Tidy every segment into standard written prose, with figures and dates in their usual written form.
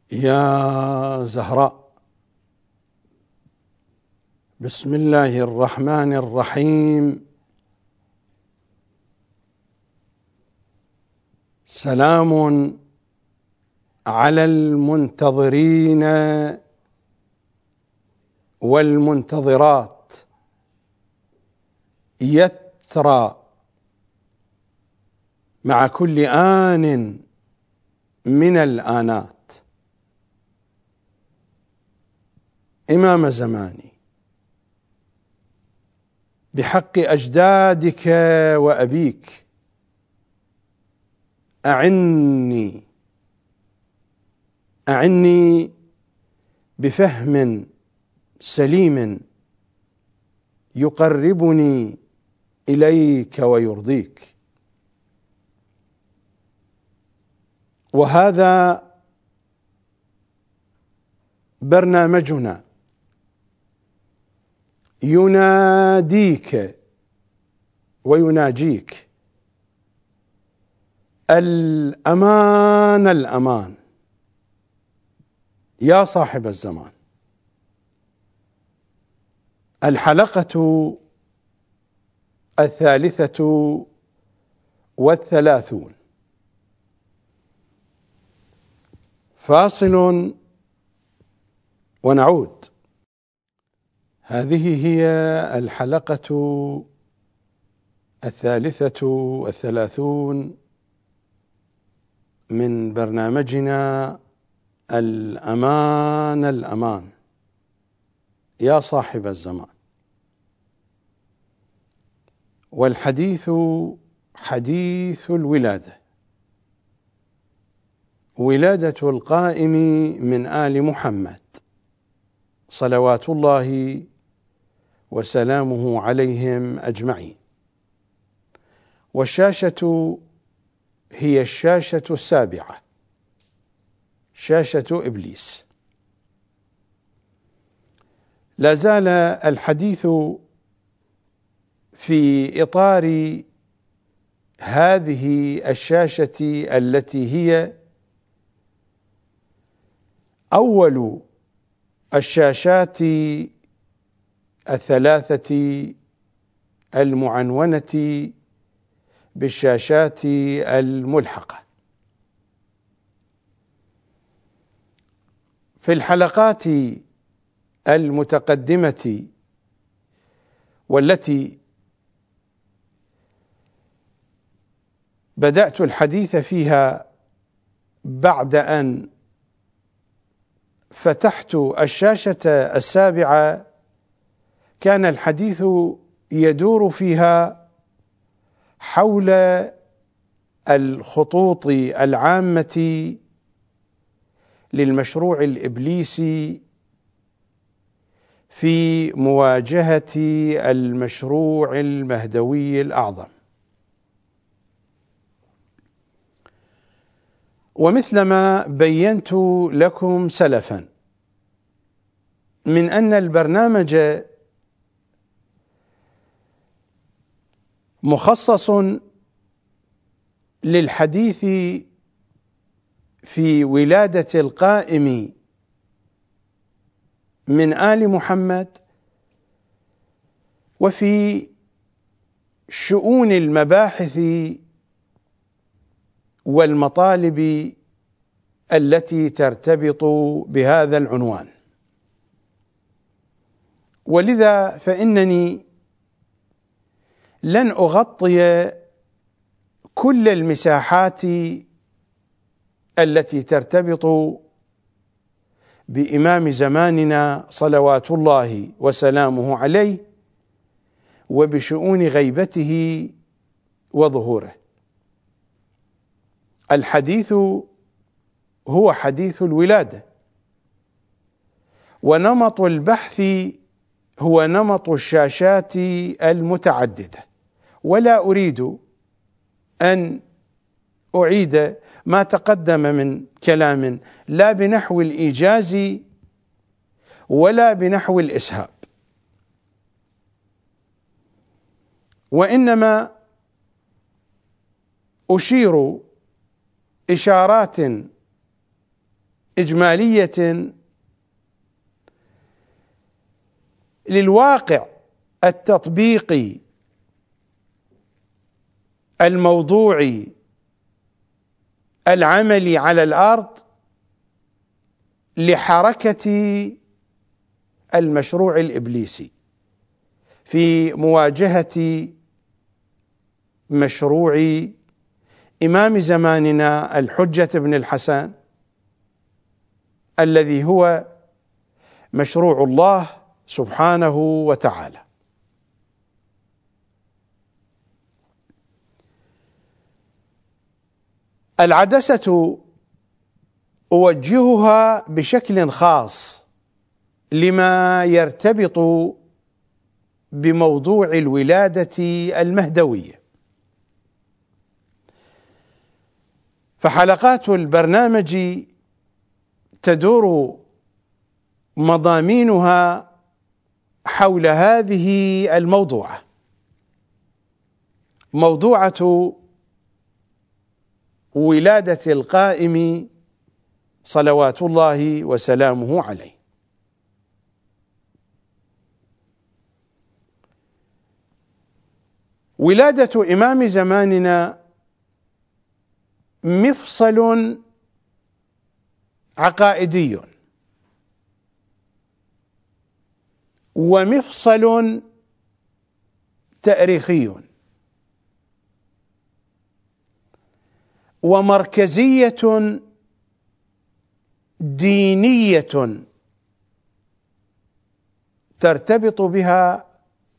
يا زهراء، بسم الله الرحمن الرحيم. سلام على المنتظرين والمنتظرات، يترى مع كل آن من الآنات. إمام زماني، بحق أجدادك وأبيك أعني بفهم سليم يقربني إليك ويرضيك. وهذا برنامجنا يناديك ويناجيك. الأمان الأمان يا صاحب الزمان. الحلقة 33. فاصل ونعود. هذه هي الحلقة 33 من برنامجنا الأمان الأمان يا صاحب الزمان. والحديث حديث الولادة، ولادة القائم من آل محمد صلوات الله وسلامه عليهم أجمعين. والشاشة هي الشاشة السابعة، شاشة إبليس. لا زال الحديث في إطار هذه الشاشة التي هي أول الشاشات الثلاثة المعنونة بالشاشات الملحقة. في الحلقات المتقدمة والتي بدأت الحديث فيها بعد أن فتحت الشاشة السابعة، كان الحديث يدور فيها حول الخطوط العامة للمشروع الإبليسي في مواجهة المشروع المهدوي الأعظم. ومثلما بينت لكم سلفا من أن البرنامج مخصص للحديث في ولادة القائم من آل محمد، وفي شؤون المباحث والمطالب التي ترتبط بهذا العنوان. ولذا فإنني لن أغطي كل المساحات التي ترتبط بإمام زماننا صلوات الله وسلامه عليه وبشؤون غيبته وظهوره. الحديث هو حديث الولادة، ونمط البحث هو نمط الشاشات المتعددة. ولا أريد أن أعيد ما تقدم من كلام، لا بنحو الإيجاز ولا بنحو الإسهاب، وإنما أشير إشارات إجمالية للواقع التطبيقي الموضوعي العملي على الأرض لحركة المشروع الإبليسي في مواجهة مشروع إمام زماننا الحجة بن الحسن، الذي هو مشروع الله سبحانه وتعالى. العدسة أوجهها بشكل خاص لما يرتبط بموضوع الولادة المهدوية، فحلقات البرنامج تدور مضامينها حول هذه الموضوعة، موضوعة ولادة القائم صلوات الله وسلامه عليه. ولادة إمام زماننا مفصل عقائدي ومفصل تاريخي ومركزية دينية ترتبط بها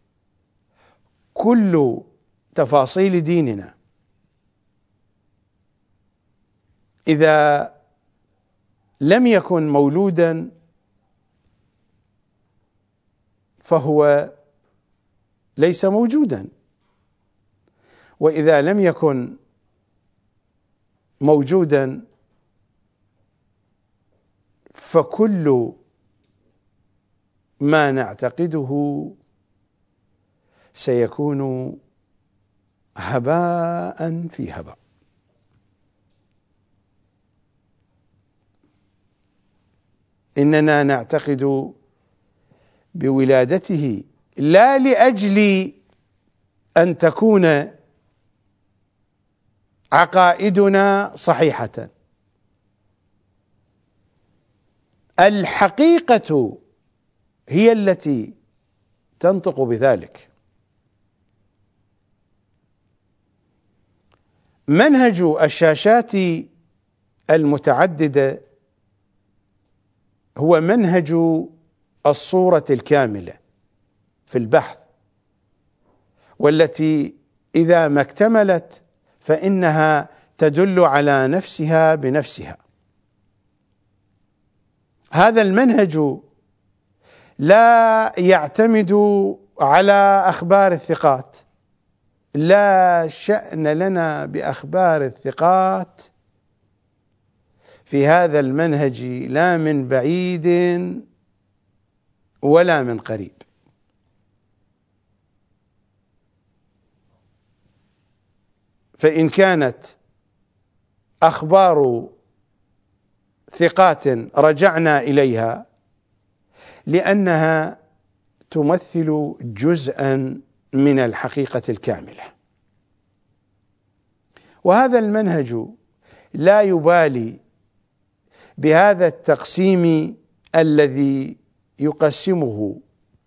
كل تفاصيل ديننا. إذا لم يكن مولودا فهو ليس موجودا، وإذا لم يكن موجودا فكل ما نعتقده سيكون هباء في هباء. إننا نعتقد بولادته لا لأجل أن تكون عقائدنا صحيحة، الحقيقة هي التي تنطق بذلك. منهج الشاشات المتعددة هو منهج الصورة الكاملة في البحث، والتي إذا ما اكتملت فإنها تدل على نفسها بنفسها. هذا المنهج لا يعتمد على أخبار الثقات، لا شأن لنا بأخبار الثقات في هذا المنهج، لا من بعيد ولا من قريب. فإن كانت أخبار ثقات رجعنا إليها لأنها تمثل جزءا من الحقيقة الكاملة، وهذا المنهج لا يبالي بهذا التقسيم الذي يقسمه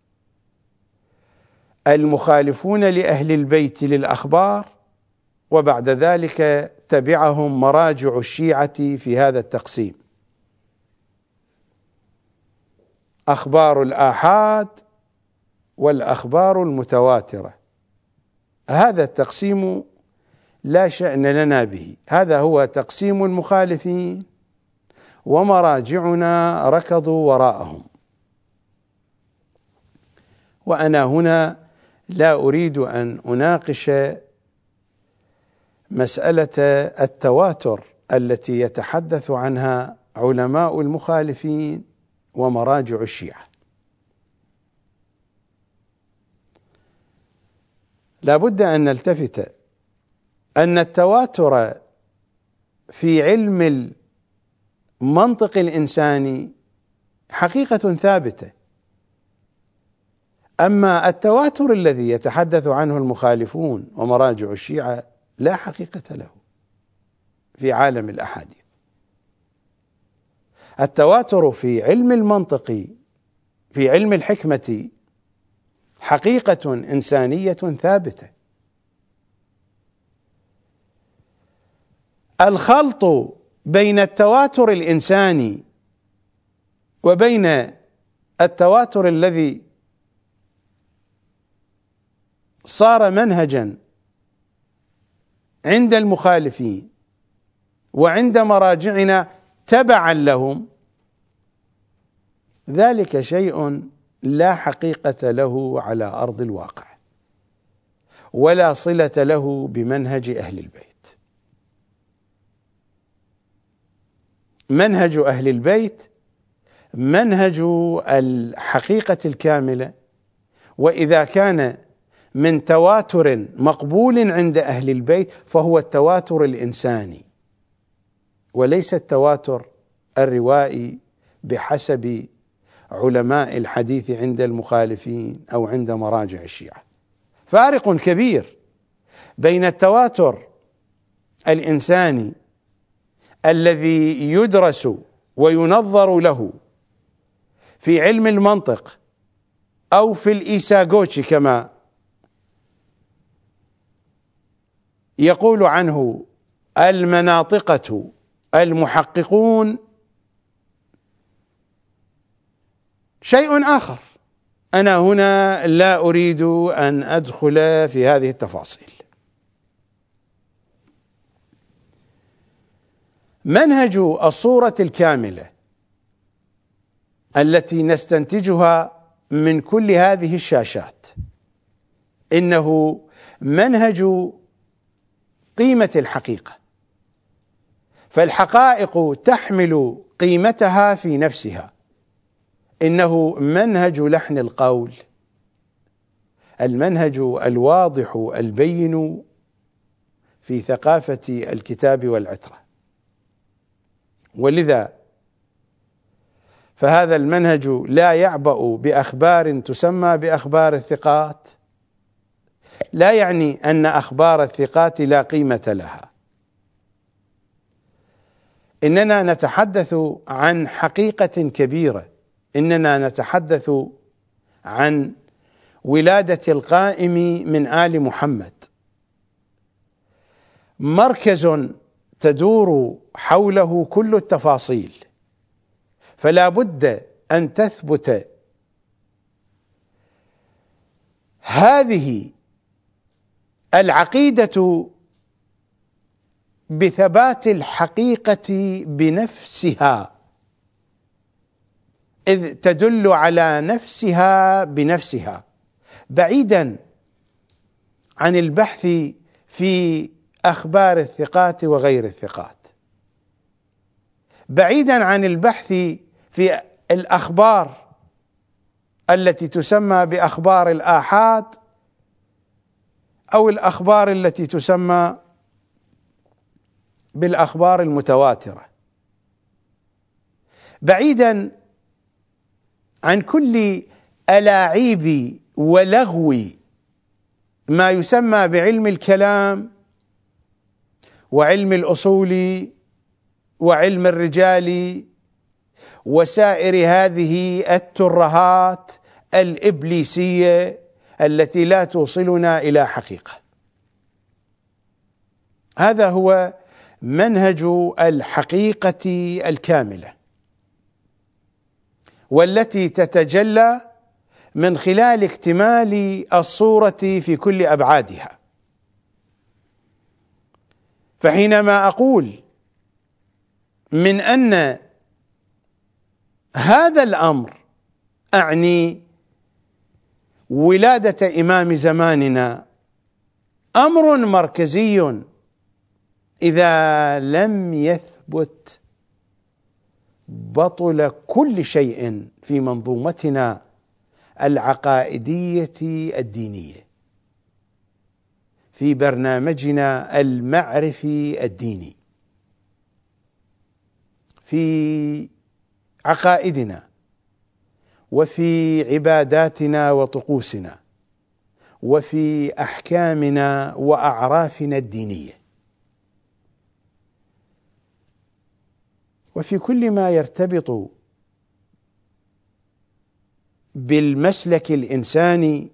المخالفون لأهل البيت للأخبار، وبعد ذلك تبعهم مراجع الشيعة في هذا التقسيم: أخبار الآحاد والأخبار المتواترة. هذا التقسيم لا شأن لنا به، هذا هو تقسيم المخالفين، ومراجعنا ركضوا وراءهم. وأنا هنا لا أريد أن أناقش مسألة التواتر التي يتحدث عنها علماء المخالفين ومراجع الشيعة. لا بد أن نلتفت أن التواتر في علم المنطق الإنساني حقيقة ثابتة. أما التواتر الذي يتحدث عنه المخالفون ومراجع الشيعة لا حقيقة له في عالم الأحاديث. التواتر في علم المنطق، في علم الحكمة، حقيقة إنسانية ثابتة. الخلط بين التواتر الإنساني وبين التواتر الذي صار منهجا عند المخالفين وعند مراجعنا تبعا لهم، ذلك شيء لا حقيقة له على أرض الواقع ولا صلة له بمنهج أهل البيت. منهج أهل البيت منهج الحقيقة الكاملة، وإذا كان من تواتر مقبول عند أهل البيت فهو التواتر الإنساني وليس التواتر الروائي بحسب علماء الحديث عند المخالفين أو عند مراجع الشيعة. فارق كبير بين التواتر الإنساني الذي يدرس وينظر له في علم المنطق أو في الإيساغوتشي كما يقول عنه المناطقة المحققون، شيء آخر. أنا هنا لا أريد أن أدخل في هذه التفاصيل. منهج الصورة الكاملة التي نستنتجها من كل هذه الشاشات إنه منهج قيمة الحقيقة، فالحقائق تحمل قيمتها في نفسها. إنه منهج لحن القول، المنهج الواضح البين في ثقافة الكتاب والعترة. ولذا فهذا المنهج لا يعبأ بأخبار تسمى بأخبار الثقات، لا يعني أن أخبار الثقات لا قيمة لها. إننا نتحدث عن حقيقة كبيرة، إننا نتحدث عن ولادة القائم من آل محمد، مركز تدور حوله كل التفاصيل، فلا بد أن تثبت هذه العقيدة بثبات الحقيقة بنفسها، إذ تدل على نفسها بنفسها، بعيدا عن البحث في أخبار الثقات وغير الثقات، بعيدا عن البحث في الأخبار التي تسمى بأخبار الآحاد أو الأخبار التي تسمى بالأخبار المتواترة، بعيدا عن كل ألاعيب ولغو ما يسمى بعلم الكلام وعلم الأصول وعلم الرجال وسائر هذه الترهات الإبليسية التي لا توصلنا إلى حقيقة. هذا هو منهج الحقيقة الكاملة، والتي تتجلى من خلال اكتمال الصورة في كل أبعادها. فحينما أقول من أن هذا الأمر أعني ولادة إمام زماننا أمر مركزي، إذا لم يثبت بطل كل شيء في منظومتنا العقائدية الدينية، في برنامجنا المعرفي الديني، في عقائدنا وفي عباداتنا وطقوسنا وفي أحكامنا وأعرافنا الدينية، وفي كل ما يرتبط بالمسلك الإنساني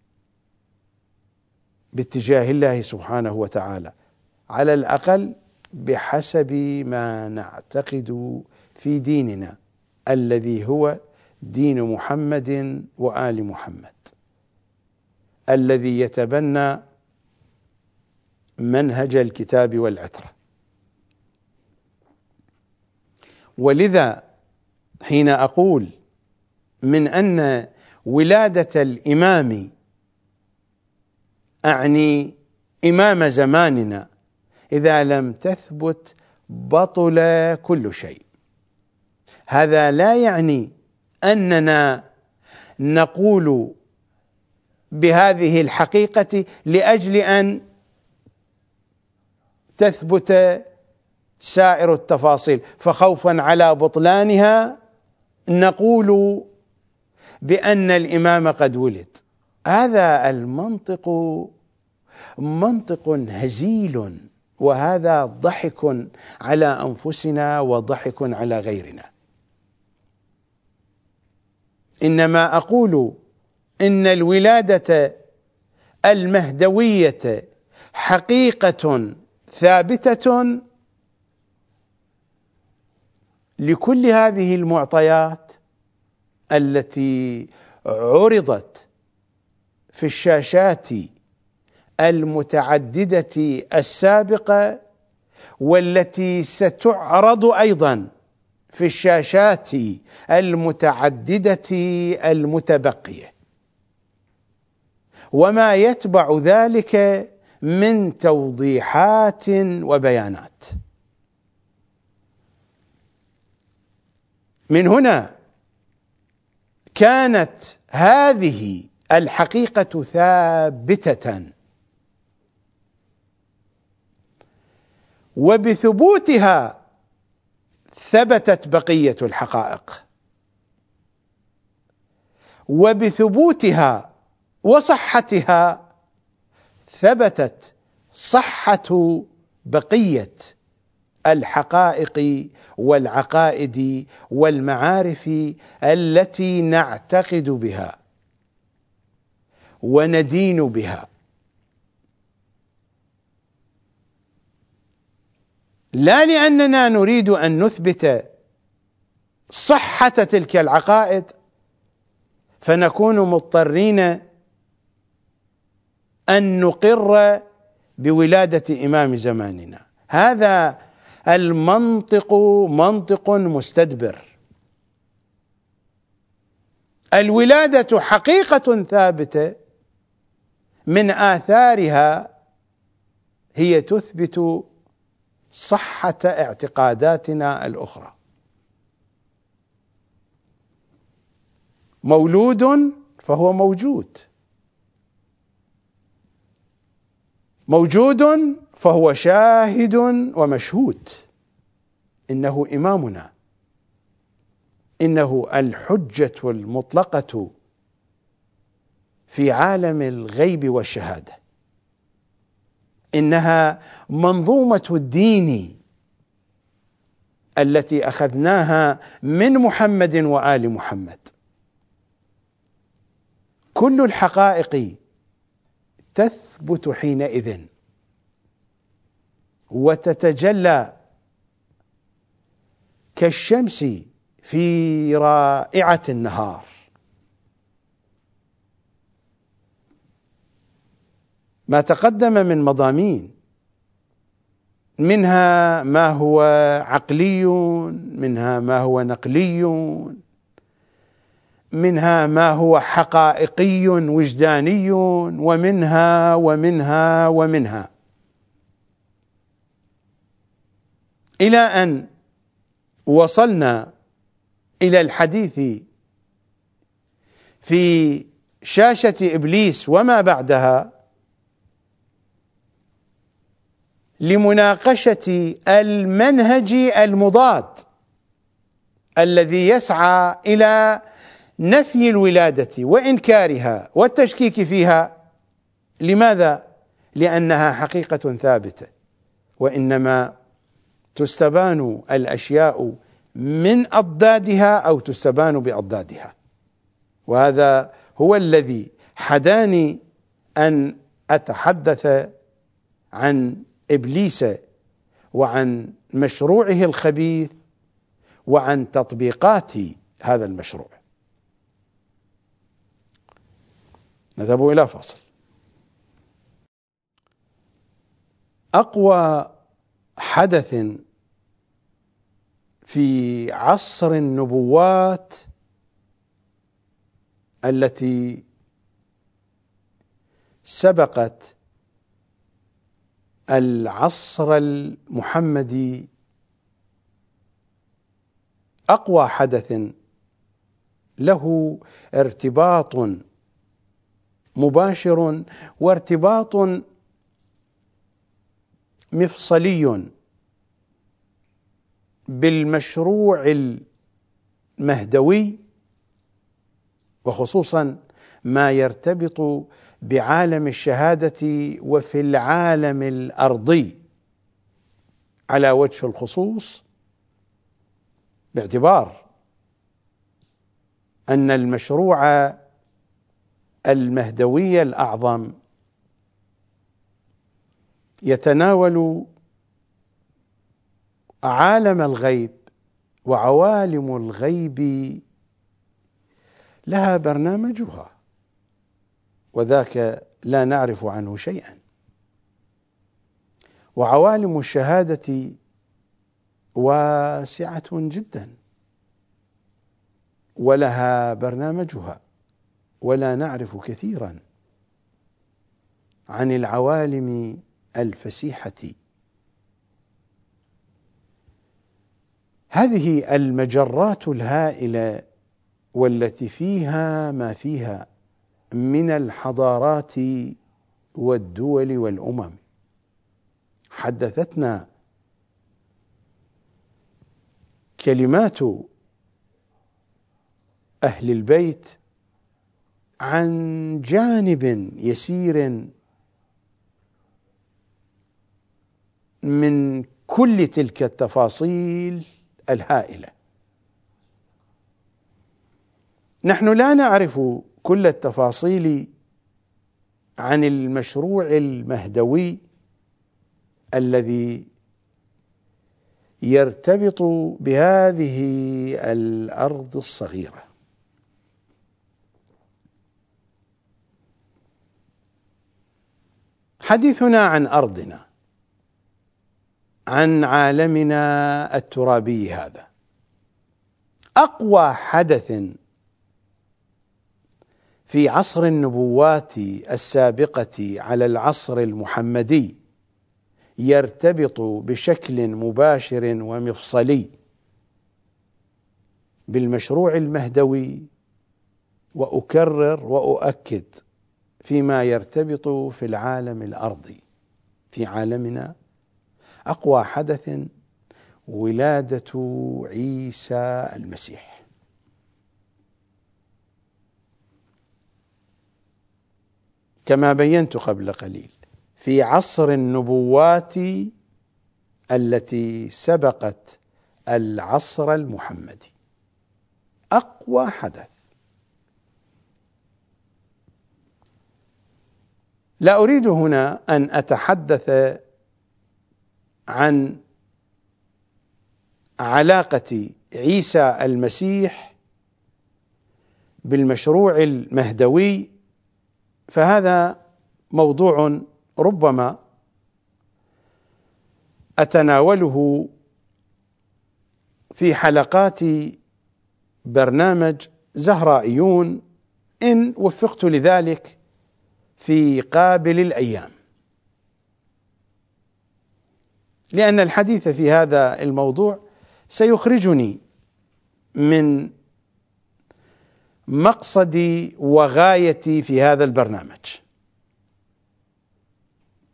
باتجاه الله سبحانه وتعالى، على الأقل بحسب ما نعتقد في ديننا الذي هو دين محمد وآل محمد، الذي يتبنى منهج الكتاب والعترة. ولذا حين أقول من أن ولادة الإمام أعني إمام زماننا، إذا لم تثبت بطل كل شيء. هذا لا يعني أننا نقول بهذه الحقيقة لأجل أن تثبت سائر التفاصيل، فخوفا على بطلانها نقول بأن الإمام قد ولد. هذا المنطق منطق هزيل، وهذا ضحك على أنفسنا وضحك على غيرنا. إنما أقول إن الولادة المهدوية حقيقة ثابتة لكل هذه المعطيات التي عرضت في الشاشات المتعددة السابقة، والتي ستعرض أيضا في الشاشات المتعددة المتبقية، وما يتبع ذلك من توضيحات وبيانات. من هنا كانت هذه الحقيقة ثابتة، وبثبوتها ثبتت بقية الحقائق، وبثبوتها وصحتها ثبتت صحة بقية الحقائق والعقائد والمعارف التي نعتقد بها وندين بها، لا لأننا نريد أن نثبت صحة تلك العقائد فنكون مضطرين أن نقر بولادة إمام زماننا. هذا المنطق منطق مستدبر. الولادة حقيقة ثابتة، من آثارها هي تثبت صحة اعتقاداتنا الأخرى. مولود فهو موجود، موجود فهو شاهد ومشهود. إنه إمامنا، إنه الحجة المطلقة في عالم الغيب والشهادة، إنها منظومة الدين التي أخذناها من محمد وآل محمد. كل الحقائق تثبت حينئذ وتتجلى كالشمس في رائعة النهار. ما تقدم من مضامين، منها ما هو عقلي، منها ما هو نقلي، منها ما هو حقائقي وجداني، ومنها ومنها ومنها، إلى أن وصلنا إلى الحديث في شاشة إبليس وما بعدها لمناقشة المنهج المضاد الذي يسعى إلى نفي الولادة وإنكارها والتشكيك فيها. لماذا؟ لأنها حقيقة ثابتة، وإنما تستبان الأشياء من أضدادها أو تستبان بأضدادها. وهذا هو الذي حداني أن أتحدث عن إبليس وعن مشروعه الخبيث وعن تطبيقات هذا المشروع. نذهب إلى فاصل. أقوى حدث في عصر النبوات التي سبقت العصر المحمدي، أقوى حدث له ارتباط مباشر وارتباط مفصلي بالمشروع المهدوي، وخصوصا ما يرتبط بعالم الشهادة وفي العالم الأرضي على وجه الخصوص، باعتبار أن المشروع المهدوي الأعظم يتناول عالم الغيب وعوالم الغيب لها برنامجها، وذاك لا نعرف عنه شيئا. وعوالم الشهادة واسعة جدا ولها برنامجها، ولا نعرف كثيرا عن العوالم الفسيحة. هذه المجرات الهائلة والتي فيها ما فيها من الحضارات والدول والأمم، حدثتنا كلمات أهل البيت عن جانب يسير من كل تلك التفاصيل الهائلة. نحن لا نعرف كل التفاصيل عن المشروع المهدوي الذي يرتبط بهذه الأرض الصغيرة. حديثنا عن أرضنا، عن عالمنا الترابي هذا، أقوى حدث في عصر النبوات السابقة على العصر المحمدي يرتبط بشكل مباشر ومفصلي بالمشروع المهدوي، وأكرر وأؤكد فيما يرتبط في العالم الأرضي. في عالمنا أقوى حدث ولادة عيسى المسيح. كما بينت قبل قليل، في عصر النبوات التي سبقت العصر المحمدي أقوى حدث. لا أريد هنا أن أتحدث عن علاقة عيسى المسيح بالمشروع المهدوي، فهذا موضوع ربما أتناوله في حلقات برنامج زهرائيون إن وفقت لذلك في قابل الأيام، لأن الحديث في هذا الموضوع سيخرجني من مقصدي وغايتي في هذا البرنامج.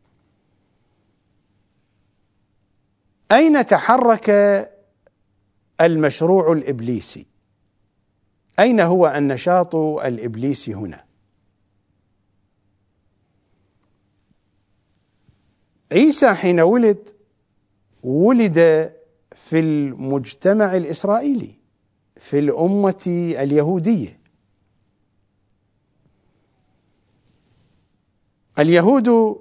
أين تحرك المشروع الإبليسي. أين هو النشاط الإبليسي هنا؟ عيسى حين ولد في المجتمع الإسرائيلي، في الأمة اليهودية. اليهود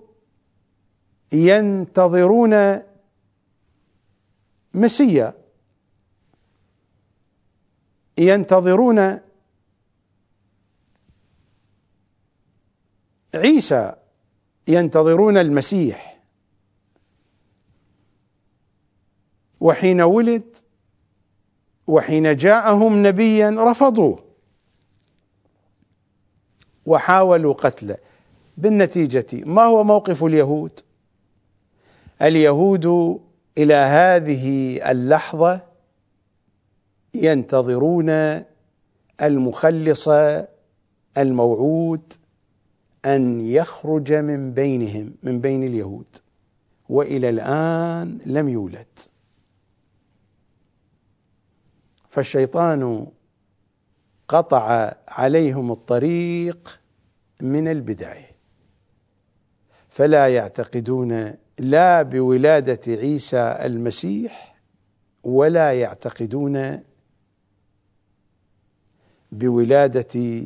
ينتظرون مسيا، ينتظرون عيسى، ينتظرون المسيح. وحين ولد وحين جاءهم نبيا رفضوه وحاولوا قتله. بالنتيجة ما هو موقف اليهود؟ اليهود إلى هذه اللحظة ينتظرون المخلص الموعود أن يخرج من بينهم، من بين اليهود، وإلى الآن لم يولد. فالشيطان قطع عليهم الطريق من البداية، فلا يعتقدون لا بولادة عيسى المسيح ولا يعتقدون بولادة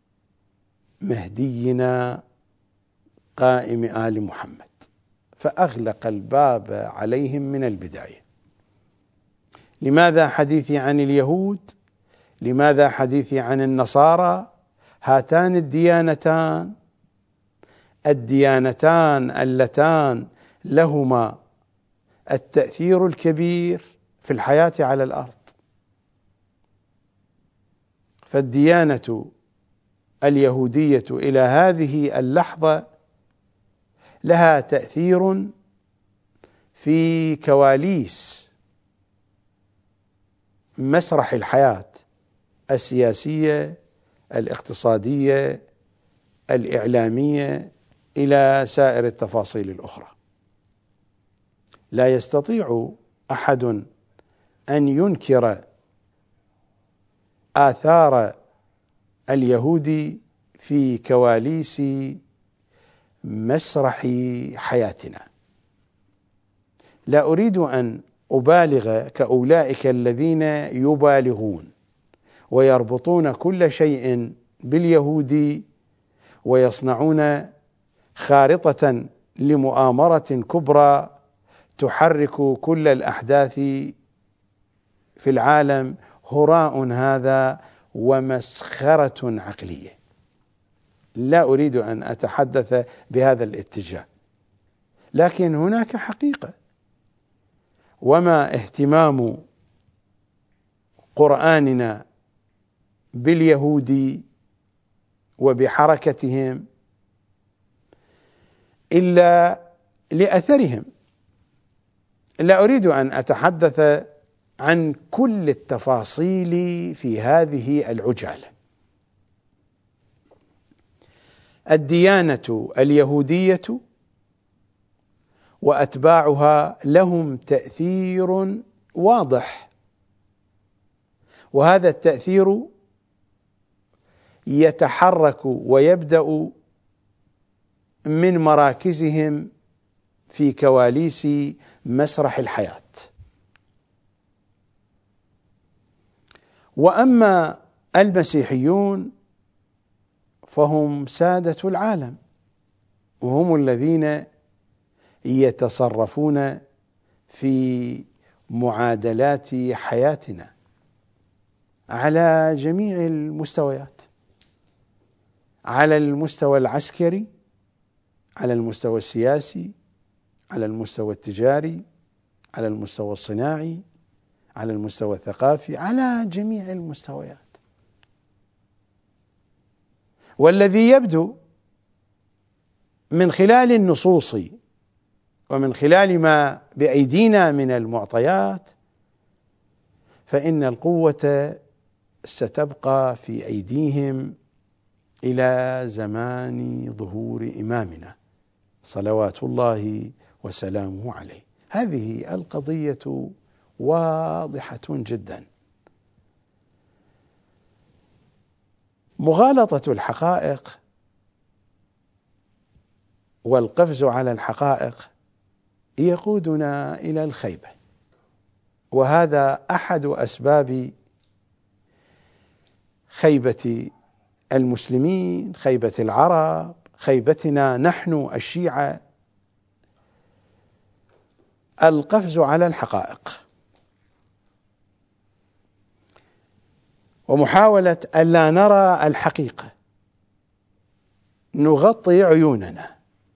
مهدينا قائم آل محمد، فأغلق الباب عليهم من البداية. لماذا حديثي عن اليهود؟ لماذا حديثي عن النصارى؟ هاتان الديانتان اللتان لهما التأثير الكبير في الحياة على الأرض. فالديانة اليهودية إلى هذه اللحظة لها تأثير في كواليس مسرح الحياة السياسية، الاقتصادية، الإعلامية، إلى سائر التفاصيل الأخرى. لا يستطيع أحد أن ينكر آثار اليهود في كواليس مسرح حياتنا. لا أريد أن أبالغ كأولئك الذين يبالغون ويربطون كل شيء باليهود ويصنعون خارطة لمؤامرة كبرى تحرك كل الأحداث في العالم. هراء هذا ومسخرة عقلية. لا أريد أن أتحدث بهذا الاتجاه، لكن هناك حقيقة. وما اهتمام قرآننا باليهود وبحركتهم إلا لأثرهم. لا أريد أن أتحدث عن كل التفاصيل في هذه العجالة. الديانة اليهودية وأتباعها لهم تأثير واضح، وهذا التأثير يتحرك ويبدأ من مراكزهم في كواليس مسرح الحياة. وأما المسيحيون فهم سادة العالم، وهم الذين يتصرفون في معادلات حياتنا على جميع المستويات، على المستوى العسكري، على المستوى السياسي، على المستوى التجاري، على المستوى الصناعي، على المستوى الثقافي، على جميع المستويات. والذي يبدو من خلال النصوص ومن خلال ما بأيدينا من المعطيات فإن القوة ستبقى في أيديهم إلى زمان ظهور إمامنا صلوات الله وسلامه عليه. هذه القضية واضحة جدا. مغالطة الحقائق والقفز على الحقائق يقودنا إلى الخيبة، وهذا أحد أسباب خيبة المسلمين، خيبة العرب، خيبتنا نحن الشيعة، القفز على الحقائق ومحاولة ألا نرى الحقيقة، نغطي عيوننا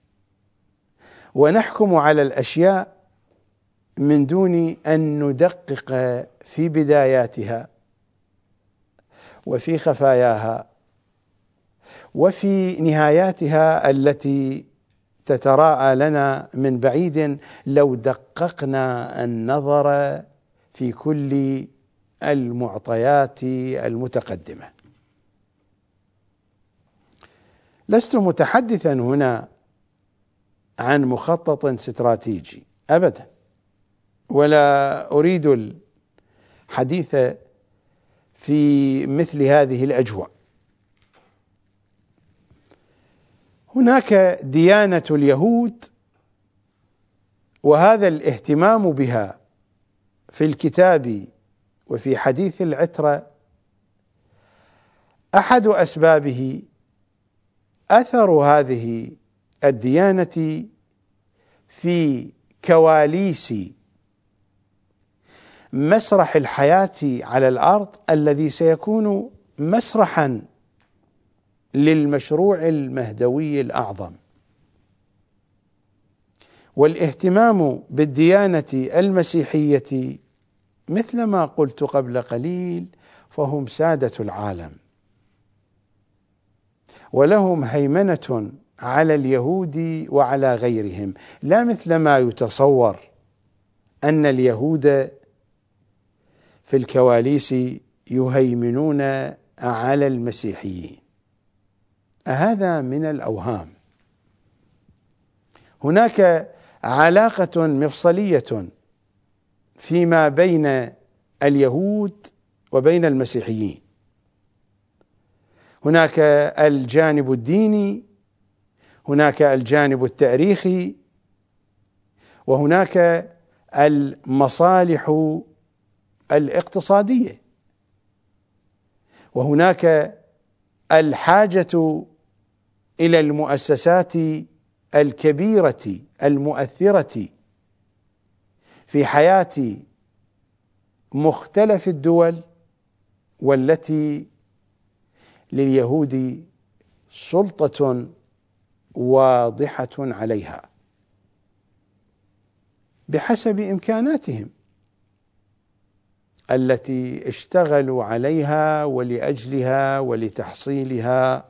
ونحكم على الأشياء من دون أن ندقق في بداياتها وفي خفاياها وفي نهاياتها التي تتراءى لنا من بعيد لو دققنا النظر في كل المعطيات المتقدمة. لست متحدثا هنا عن مخطط استراتيجي أبدا، ولا أريد الحديث في مثل هذه الأجواء. هناك ديانة اليهود، وهذا الاهتمام بها في الكتاب وفي حديث العترة أحد أسبابه أثر هذه الديانة في كواليس مسرح الحياة على الأرض الذي سيكون مسرحا للمشروع المهدوي الأعظم. والاهتمام بالديانة المسيحية مثل ما قلت قبل قليل فهم سادة العالم، ولهم هيمنة على اليهود وعلى غيرهم، لا مثل ما يتصور أن اليهود في الكواليس يهيمنون على المسيحيين. هذا من الأوهام. هناك علاقة مفصلية فيما بين اليهود وبين المسيحيين. هناك الجانب الديني، هناك الجانب التاريخي، وهناك المصالح الاقتصادية، وهناك الحاجة إلى المؤسسات الكبيرة المؤثرة في حياة مختلف الدول، والتي لليهود سلطة واضحة عليها بحسب إمكاناتهم التي اشتغلوا عليها ولأجلها ولتحصيلها.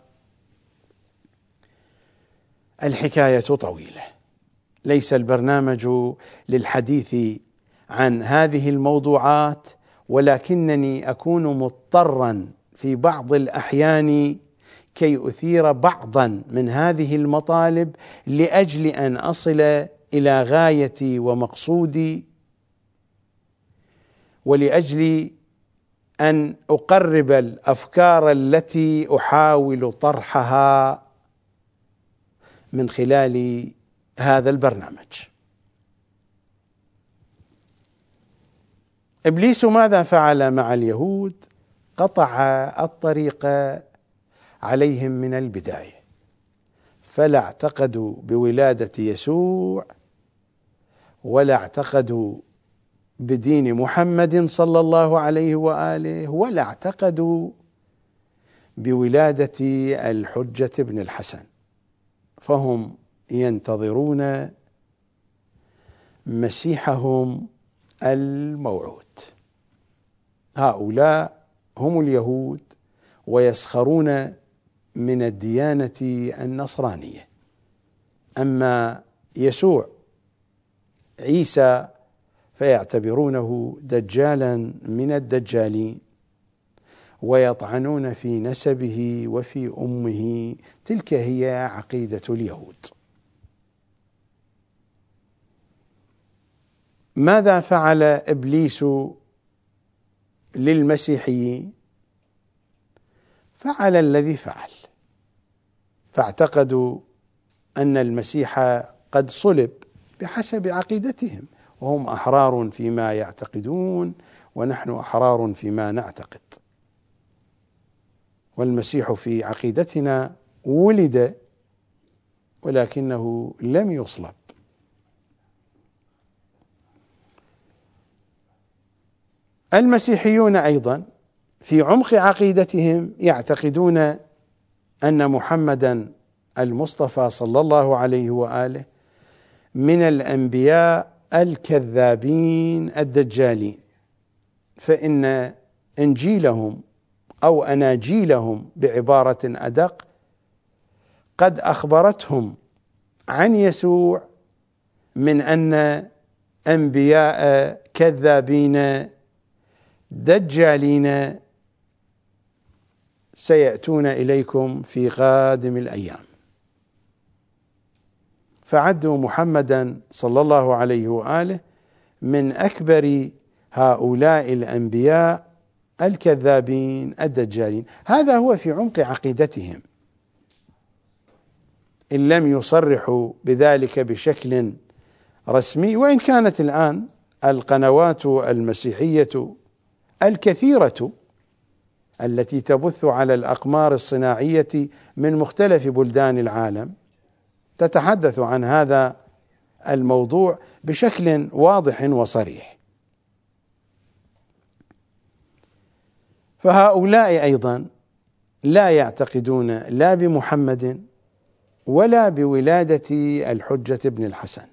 الحكاية طويلة، ليس البرنامج للحديث عن هذه الموضوعات، ولكنني أكون مضطرا في بعض الأحيان كي أثير بعضا من هذه المطالب لأجل أن أصل إلى غايتي ومقصودي، ولأجل أن أقرب الأفكار التي أحاول طرحها من خلال هذا البرنامج. إبليس ماذا فعل مع اليهود؟ قطع الطريق عليهم من البداية، فلا اعتقدوا بولادة يسوع، ولا اعتقدوا بدين محمد صلى الله عليه وآله، ولا اعتقدوا بولادة الحجة بن الحسن، فهم ينتظرون مسيحهم الموعود. هؤلاء هم اليهود، ويسخرون من الديانة النصرانية. أما يسوع عيسى فيعتبرونه دجالا من الدجالين، ويطعنون في نسبه وفي أمه. تلك هي عقيدة اليهود. ماذا فعل إبليس للمسيحيين؟ فعل الذي فعل، فاعتقدوا أن المسيح قد صلب بحسب عقيدتهم، وهم أحرار فيما يعتقدون ونحن أحرار فيما نعتقد. والمسيح في عقيدتنا ولد ولكنه لم يصلب. المسيحيون أيضا في عمق عقيدتهم يعتقدون أن محمدا المصطفى صلى الله عليه وآله من الأنبياء الكذابين الدجالين، فإن إنجيلهم أو أناجيلهم بعبارة أدق قد أخبرتهم عن يسوع من أن أنبياء كذابين دجالين سيأتون إليكم في قادم الأيام. فعدوا محمدا صلى الله عليه وآله من أكبر هؤلاء الأنبياء الكذابين الدجالين. هذا هو في عمق عقيدتهم، إن لم يصرحوا بذلك بشكل رسمي. وإن كانت الآن القنوات المسيحية الكثيرة التي تبث على الأقمار الصناعية من مختلف بلدان العالم تتحدث عن هذا الموضوع بشكل واضح وصريح. فهؤلاء أيضا لا يعتقدون لا بمحمد ولا بولادة الحجة بن الحسن،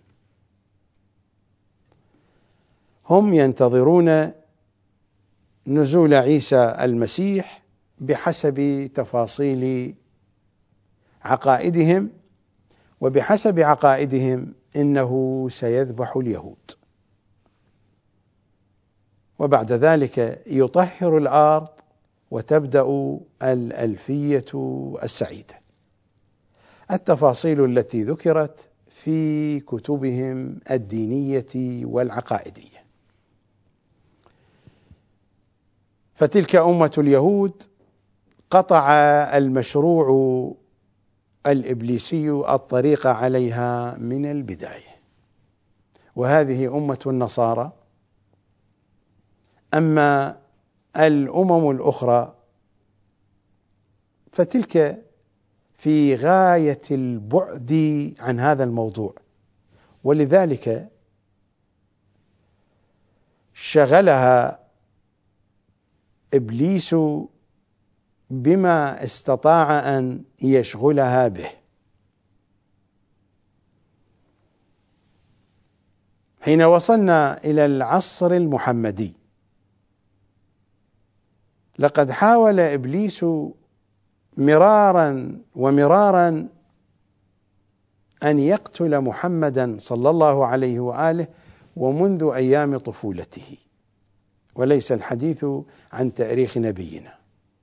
هم ينتظرون نزول عيسى المسيح بحسب تفاصيل عقائدهم، وبحسب عقائدهم إنه سيذبح اليهود، وبعد ذلك يطهر الأرض وتبدأ الألفية السعيدة. التفاصيل التي ذكرت في كتبهم الدينية والعقائدية. فتلك أمة اليهود قطع المشروع الإبليسي الطريق عليها من البداية، وهذه أمة النصارى. أما الأمم الأخرى فتلك في غاية البعد عن هذا الموضوع، ولذلك شغلها إبليس بما استطاع أن يشغلها به. حين وصلنا إلى العصر المحمدي لقد حاول إبليس مرارا ومرارا أن يقتل محمدا صلى الله عليه وآله ومنذ أيام طفولته، وليس الحديث عن تاريخ نبينا.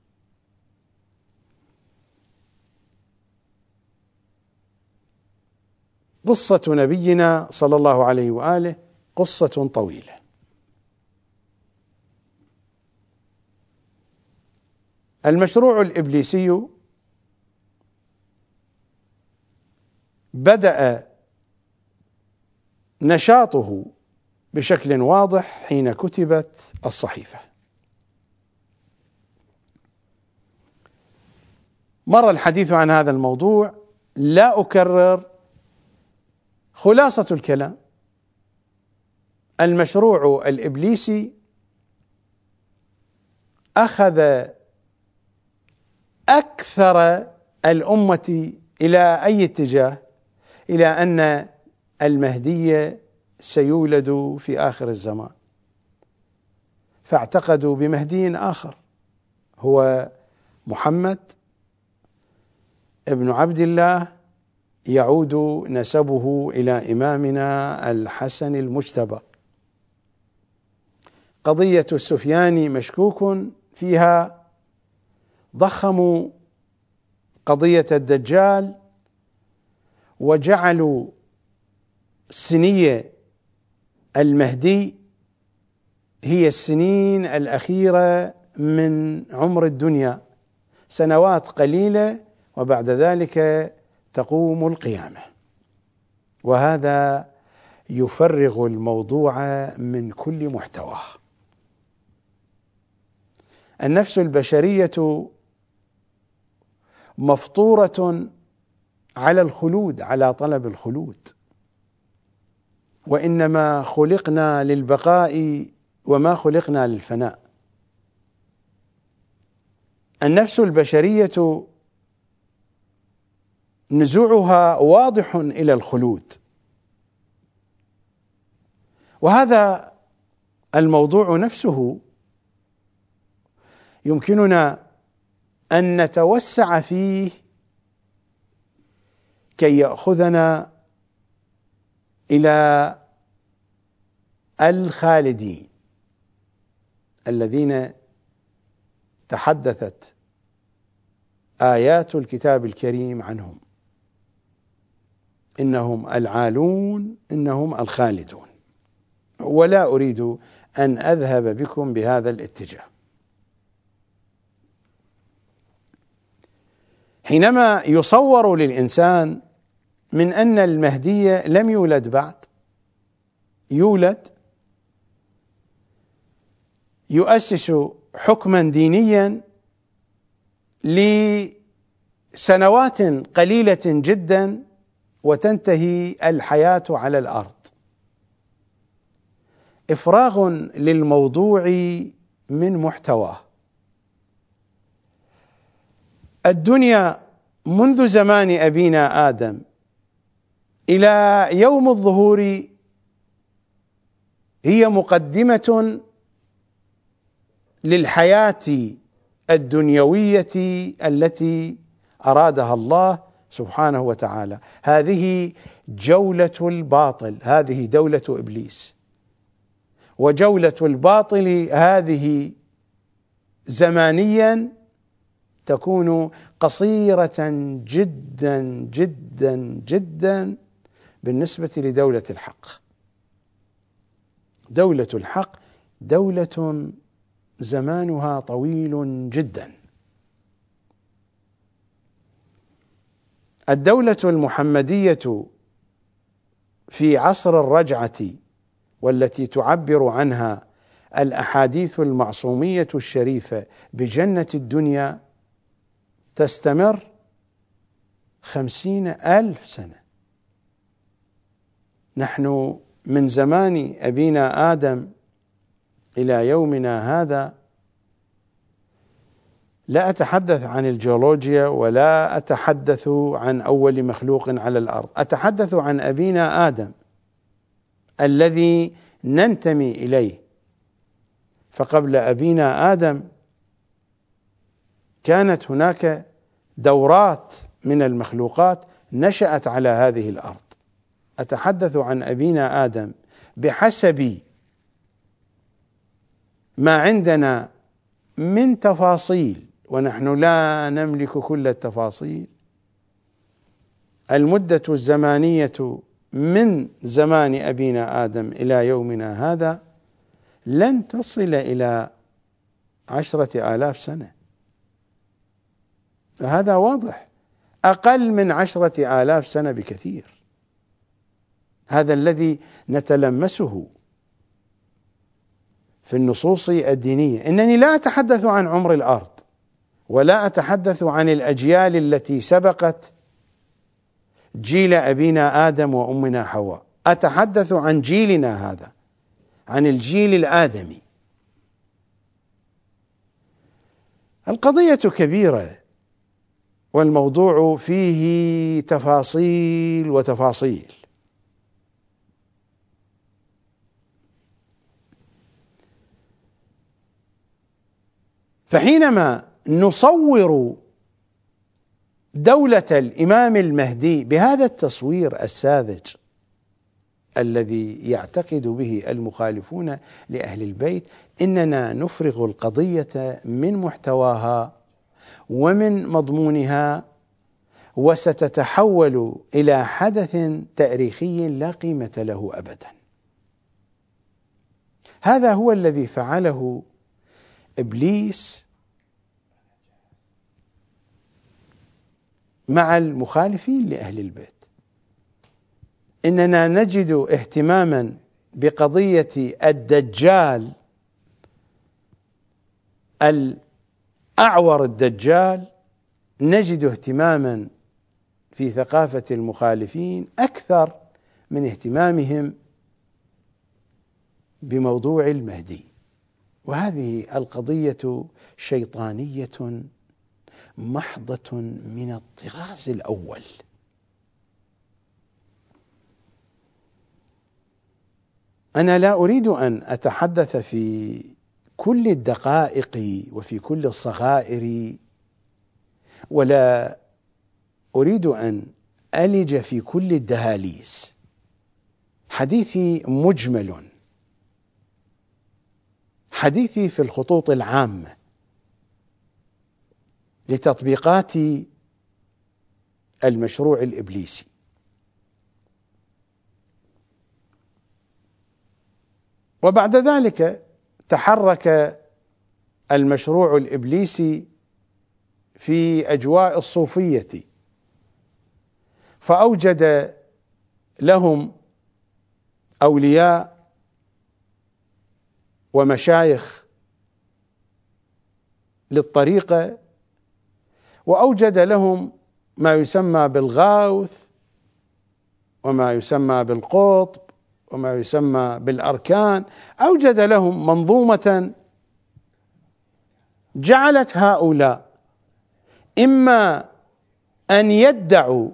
قصة نبينا صلى الله عليه وآله قصة طويلة. المشروع الإبليسي بدأ نشاطه بشكل واضح حين كتبت الصحيفة. مر الحديث عن هذا الموضوع، لا أكرر خلاصة الكلام. المشروع الإبليسي أخذ أكثر الأمة إلى أي اتجاه؟ إلى أن المهدي سيولد في آخر الزمان، فاعتقدوا بمهدي آخر هو محمد ابن عبد الله، يعود نسبه إلى إمامنا الحسن المجتبى. قضية السفياني مشكوك فيها، ضخموا قضية الدجال وجعلوا السنية المهدي هي السنين الأخيرة من عمر الدنيا، سنوات قليلة وبعد ذلك تقوم القيامة. وهذا يفرغ الموضوع من كل محتواه. النفس البشرية مفطورة على الخلود، على طلب الخلود، وإنما خلقنا للبقاء وما خلقنا للفناء. النفس البشرية نزوعها واضح إلى الخلود، وهذا الموضوع نفسه يمكننا أن نتوسع فيه كي يأخذنا إلى الخالدين الذين تحدثت آيات الكتاب الكريم عنهم، إنهم العالون، إنهم الخالدون. ولا أريد أن أذهب بكم بهذا الاتجاه. حينما يصور للإنسان من أن المهدي لم يولد بعد، يولد، يؤسس حكما دينيا لسنوات قليلة جدا وتنتهي الحياة على الأرض. إفراغ للموضوع من محتواه. الدنيا منذ زمان أبينا آدم إلى يوم الظهور هي مقدمة للحياة الدنيوية التي أرادها الله سبحانه وتعالى. هذه جولة الباطل، هذه دولة إبليس، وجولة الباطل هذه زمانيا تكون قصيرة جدا جدا جدا بالنسبة لدولة الحق. دولة الحق دولة زمانها طويل جدا. الدولة المحمدية في عصر الرجعة، والتي تعبر عنها الأحاديث المعصومية الشريفة بجنة الدنيا، تستمر 50,000 سنة. نحن من زمان أبينا آدم إلى يومنا هذا، لا أتحدث عن الجيولوجيا ولا أتحدث عن أول مخلوق على الأرض، أتحدث عن أبينا آدم الذي ننتمي إليه. فقبل أبينا آدم كانت هناك دورات من المخلوقات نشأت على هذه الأرض. أتحدث عن أبينا آدم بحسب ما عندنا من تفاصيل، ونحن لا نملك كل التفاصيل. المدة الزمانية من زمان أبينا آدم إلى يومنا هذا لن تصل إلى 10,000 سنة. هذا واضح، أقل من 10,000 سنة بكثير. هذا الذي نتلمسه في النصوص الدينية. إنني لا أتحدث عن عمر الأرض، ولا أتحدث عن الأجيال التي سبقت جيل أبينا آدم وأمنا حواء، أتحدث عن جيلنا هذا، عن الجيل الآدمي. القضية كبيرة، والموضوع فيه تفاصيل وتفاصيل. فحينما نصور دولة الإمام المهدي بهذا التصوير الساذج الذي يعتقد به المخالفون لأهل البيت، إننا نفرغ القضية من محتواها ومن مضمونها، وستتحول إلى حدث تاريخي لا قيمة له أبدا. هذا هو الذي فعله إبليس مع المخالفين لأهل البيت. إننا نجد اهتماما بقضية الدجال الأعور الدجال، نجد اهتماما في ثقافة المخالفين أكثر من اهتمامهم بموضوع المهدي. وهذه القضية شيطانية محضة من الطراز الأول. أنا لا أريد أن أتحدث في كل الدقائق وفي كل الصغائر، ولا أريد أن ألج في كل الدهاليز. حديثي مجمل، حديثي في الخطوط العامة لتطبيقات المشروع الإبليسي. وبعد ذلك تحرك المشروع الإبليسي في أجواء الصوفية، فأوجد لهم أولياء ومشايخ للطريقة، وأوجد لهم ما يسمى بالغوث وما يسمى بالقطب وما يسمى بالأركان. أوجد لهم منظومة جعلت هؤلاء إما أن يدعوا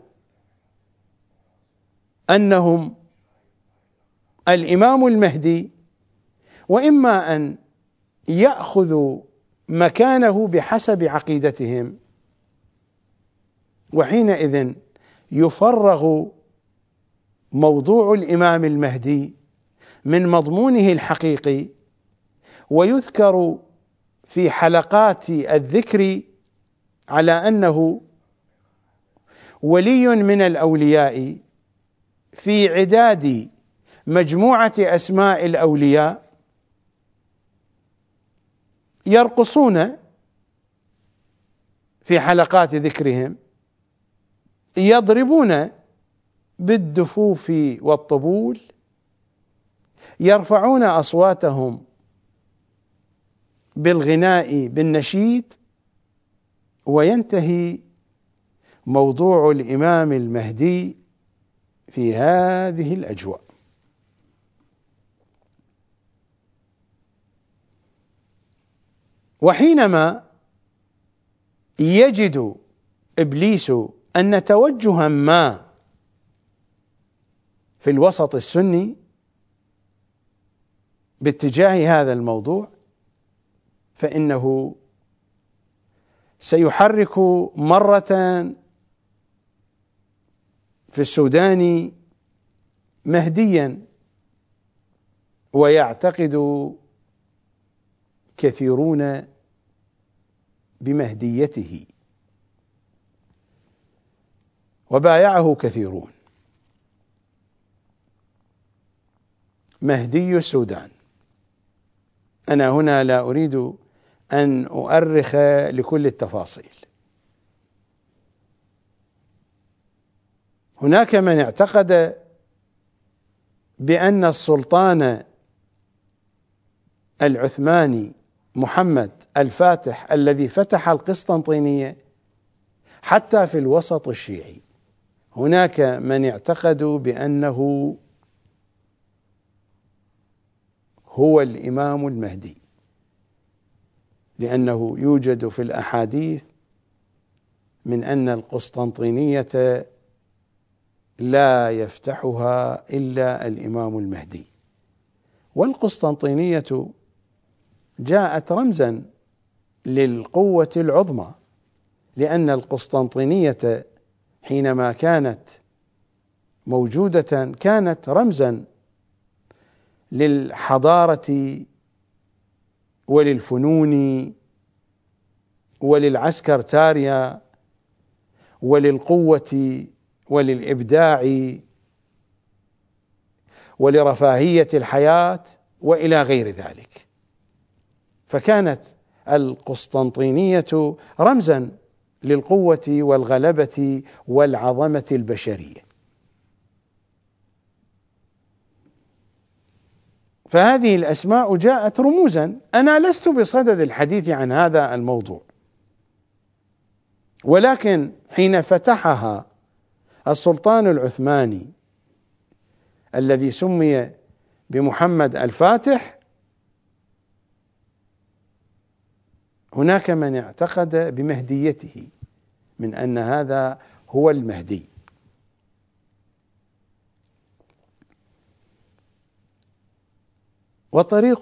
أنهم الإمام المهدي، وإما أن يأخذوا مكانه بحسب عقيدتهم، وحينئذ يفرغ موضوع الإمام المهدي من مضمونه الحقيقي، ويذكر في حلقات الذكر على أنه ولي من الأولياء في عداد مجموعة أسماء الأولياء يرقصون في حلقات ذكرهم، يضربون بالدفوف والطبول، يرفعون أصواتهم بالغناء بالنشيد، وينتهي موضوع الإمام المهدي في هذه الأجواء. وحينما يجد إبليس أن توجها ما في الوسط السني باتجاه هذا الموضوع، فإنه سيحرك مرة في السودان مهديا، ويعتقد كثيرون بمهديته، وبايعه كثيرون. مهدي السودان. أنا هنا لا أريد أن أؤرخ لكل التفاصيل. هناك من اعتقد بأن السلطان العثماني محمد الفاتح الذي فتح القسطنطينية حتى في الوسط الشيعي، هناك من اعتقدوا بأنه هو الإمام المهدي، لأنه يوجد في الأحاديث من أن القسطنطينية لا يفتحها إلا الإمام المهدي. والقسطنطينية جاءت رمزا للقوة العظمى، لأن القسطنطينية حينما كانت موجودة كانت رمزا للحضارة وللفنون وللعسكرتاريا وللقوة وللإبداع ولرفاهية الحياة وإلى غير ذلك. فكانت القسطنطينية رمزا للقوة والغلبة والعظمة البشرية. فهذه الأسماء جاءت رموزا. أنا لست بصدد الحديث عن هذا الموضوع، ولكن حين فتحها السلطان العثماني الذي سمي بمحمد الفاتح، هناك من اعتقد بمهديته، من أن هذا هو المهدي. والطريق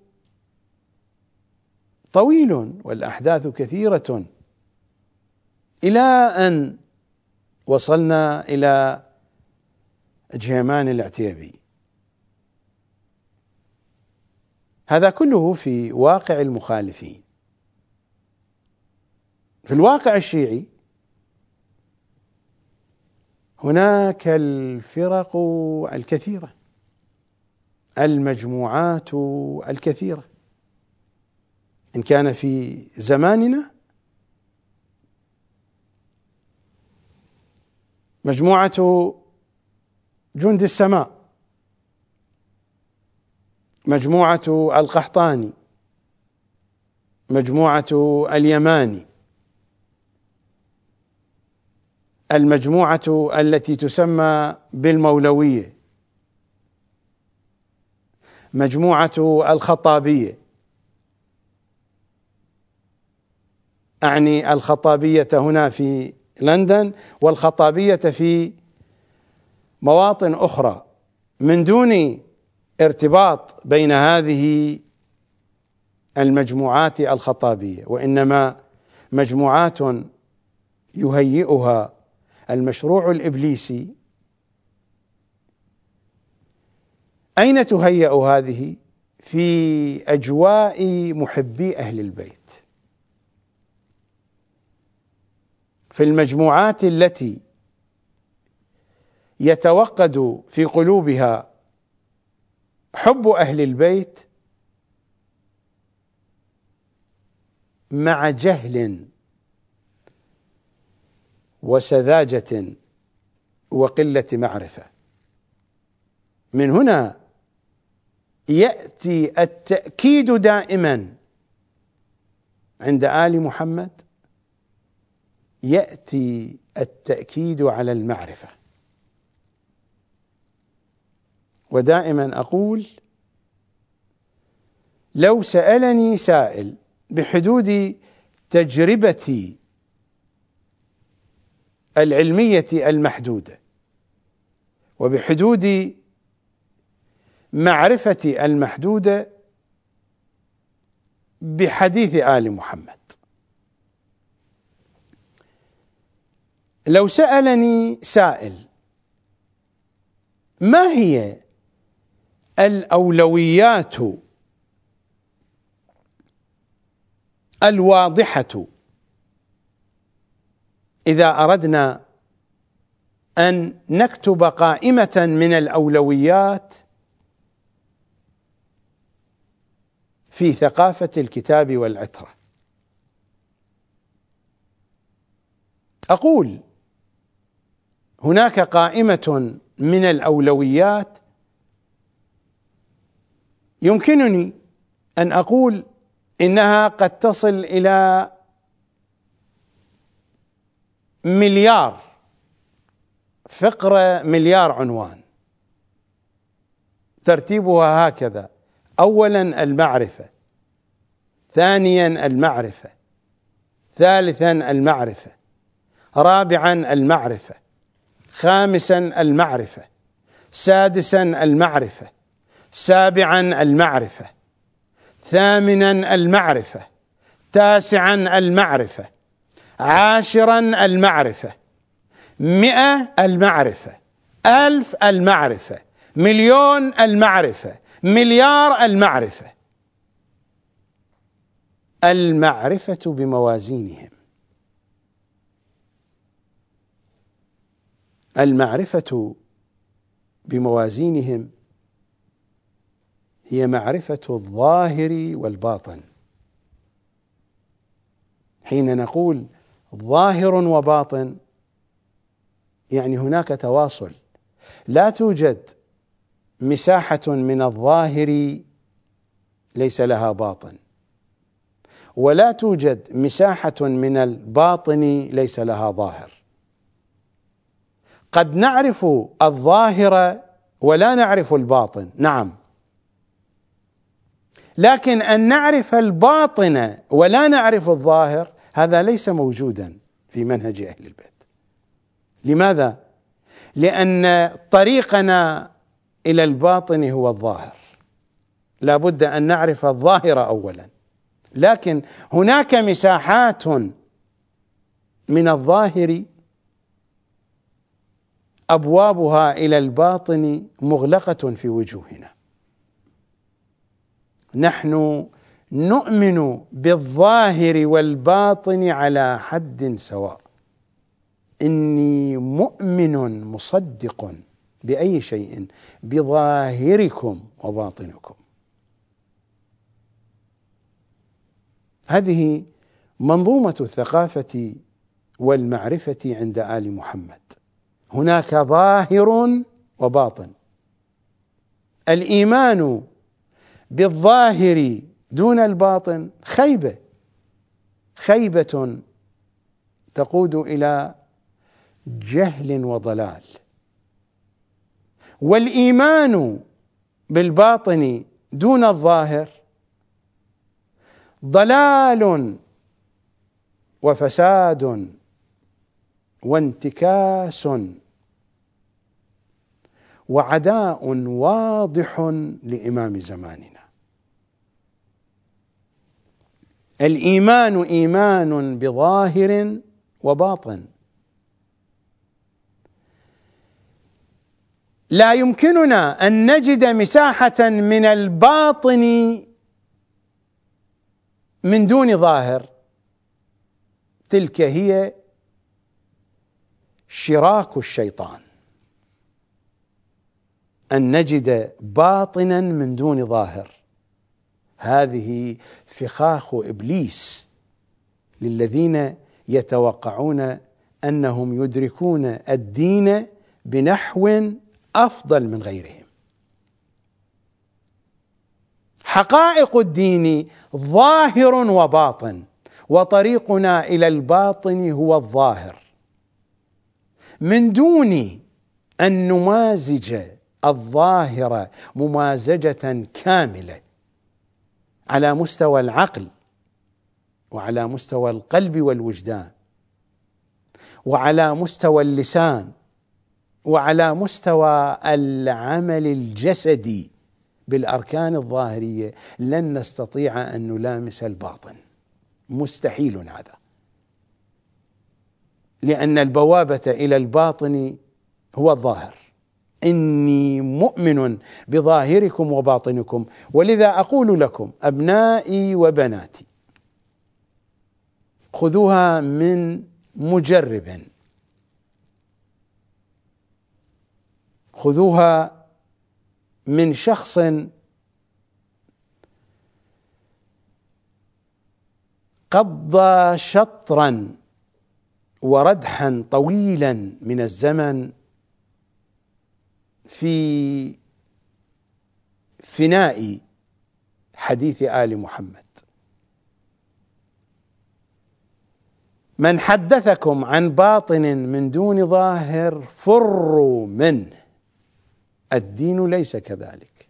طويل والأحداث كثيرة إلى أن وصلنا إلى جهيمان العتيبي. هذا كله في واقع المخالفين. في الواقع الشيعي هناك الفرق الكثيرة، المجموعات الكثيرة. إن كان في زماننا مجموعة جند السماء، مجموعة القحطاني، مجموعة اليماني، المجموعة التي تسمى بالمولوية، مجموعة الخطابية، أعني الخطابية هنا في لندن والخطابية في مواطن أخرى، من دون ارتباط بين هذه المجموعات الخطابية، وإنما مجموعات يهيئها المشروع الإبليسي. أين تهيأ هذه؟ في أجواء محبي أهل البيت، في المجموعات التي يتوقد في قلوبها حب أهل البيت مع جهل وسذاجة وقلة معرفة. من هنا يأتي التأكيد دائما عند آل محمد، يأتي التأكيد على المعرفة. ودائما أقول: لو سألني سائل بحدود تجربتي العلمية المحدودة وبحدود معرفتي المحدودة بحديث آل محمد، لو سألني سائل ما هي الأولويات الواضحة إذا أردنا أن نكتب قائمة من الأولويات في ثقافة الكتاب والعترة، أقول هناك قائمة من الأولويات يمكنني أن أقول إنها قد تصل إلى مليار فقرة، مليار عنوان. ترتيبها هكذا: أولا المعرفة، ثانيا المعرفة، ثالثا المعرفة، رابعا المعرفة، خامسا المعرفة، سادسا المعرفة، سابعا المعرفة، ثامنا المعرفة، تاسعا المعرفة، عاشرا المعرفة، 100 المعرفة، 1000 المعرفة، مليون المعرفة، مليار المعرفة. المعرفة بموازينهم، المعرفة بموازينهم هي معرفة الظاهر والباطن. حين نقول ظاهر وباطن يعني هناك تواصل، لا توجد مساحة من الظاهر ليس لها باطن، ولا توجد مساحة من الباطن ليس لها ظاهر. قد نعرف الظاهر ولا نعرف الباطن، نعم، لكن أن نعرف الباطن ولا نعرف الظاهر هذا ليس موجودا في منهج أهل البيت. لماذا؟ لأن طريقنا إلى الباطن هو الظاهر، لا بد أن نعرف الظاهر أولا، لكن هناك مساحات من الظاهر أبوابها إلى الباطن مغلقة في وجوهنا. نحن نؤمن بالظاهر والباطن على حد سواء. إني مؤمن مصدق بأي شيء بظاهركم وباطنكم. هذه منظومة الثقافة والمعرفة عند آل محمد. هناك ظاهر وباطن. الإيمان بالظاهر دون الباطن خيبة تقود إلى جهل وضلال، والإيمان بالباطن دون الظاهر ضلال وفساد وانتكاس وعداء واضح لإمام زماننا. الإيمان إيمان بظاهر وباطن. لا يمكننا أن نجد مساحة من الباطن من دون ظاهر، تلك هي شراك الشيطان، أن نجد باطنا من دون ظاهر. هذه فخاخ إبليس للذين يتوقعون أنهم يدركون الدين بنحو أفضل من غيرهم. حقائق الدين ظاهر وباطن، وطريقنا إلى الباطن هو الظاهر، من دون أن نمازج الظاهر ممازجة كاملة على مستوى العقل وعلى مستوى القلب والوجدان وعلى مستوى اللسان وعلى مستوى العمل الجسدي بالأركان الظاهرية. لن نستطيع أن نلامس الباطن، مستحيل هذا، لأن البوابة إلى الباطن هو الظاهر. إني مؤمن بظاهركم وباطنكم. ولذا أقول لكم أبنائي وبناتي، خذوها من مجرب، خذوها من شخص قضى شطرا وردحا طويلا من الزمن في فناء حديث آل محمد. من حدثكم عن باطن من دون ظاهر فروا منه، الدين ليس كذلك.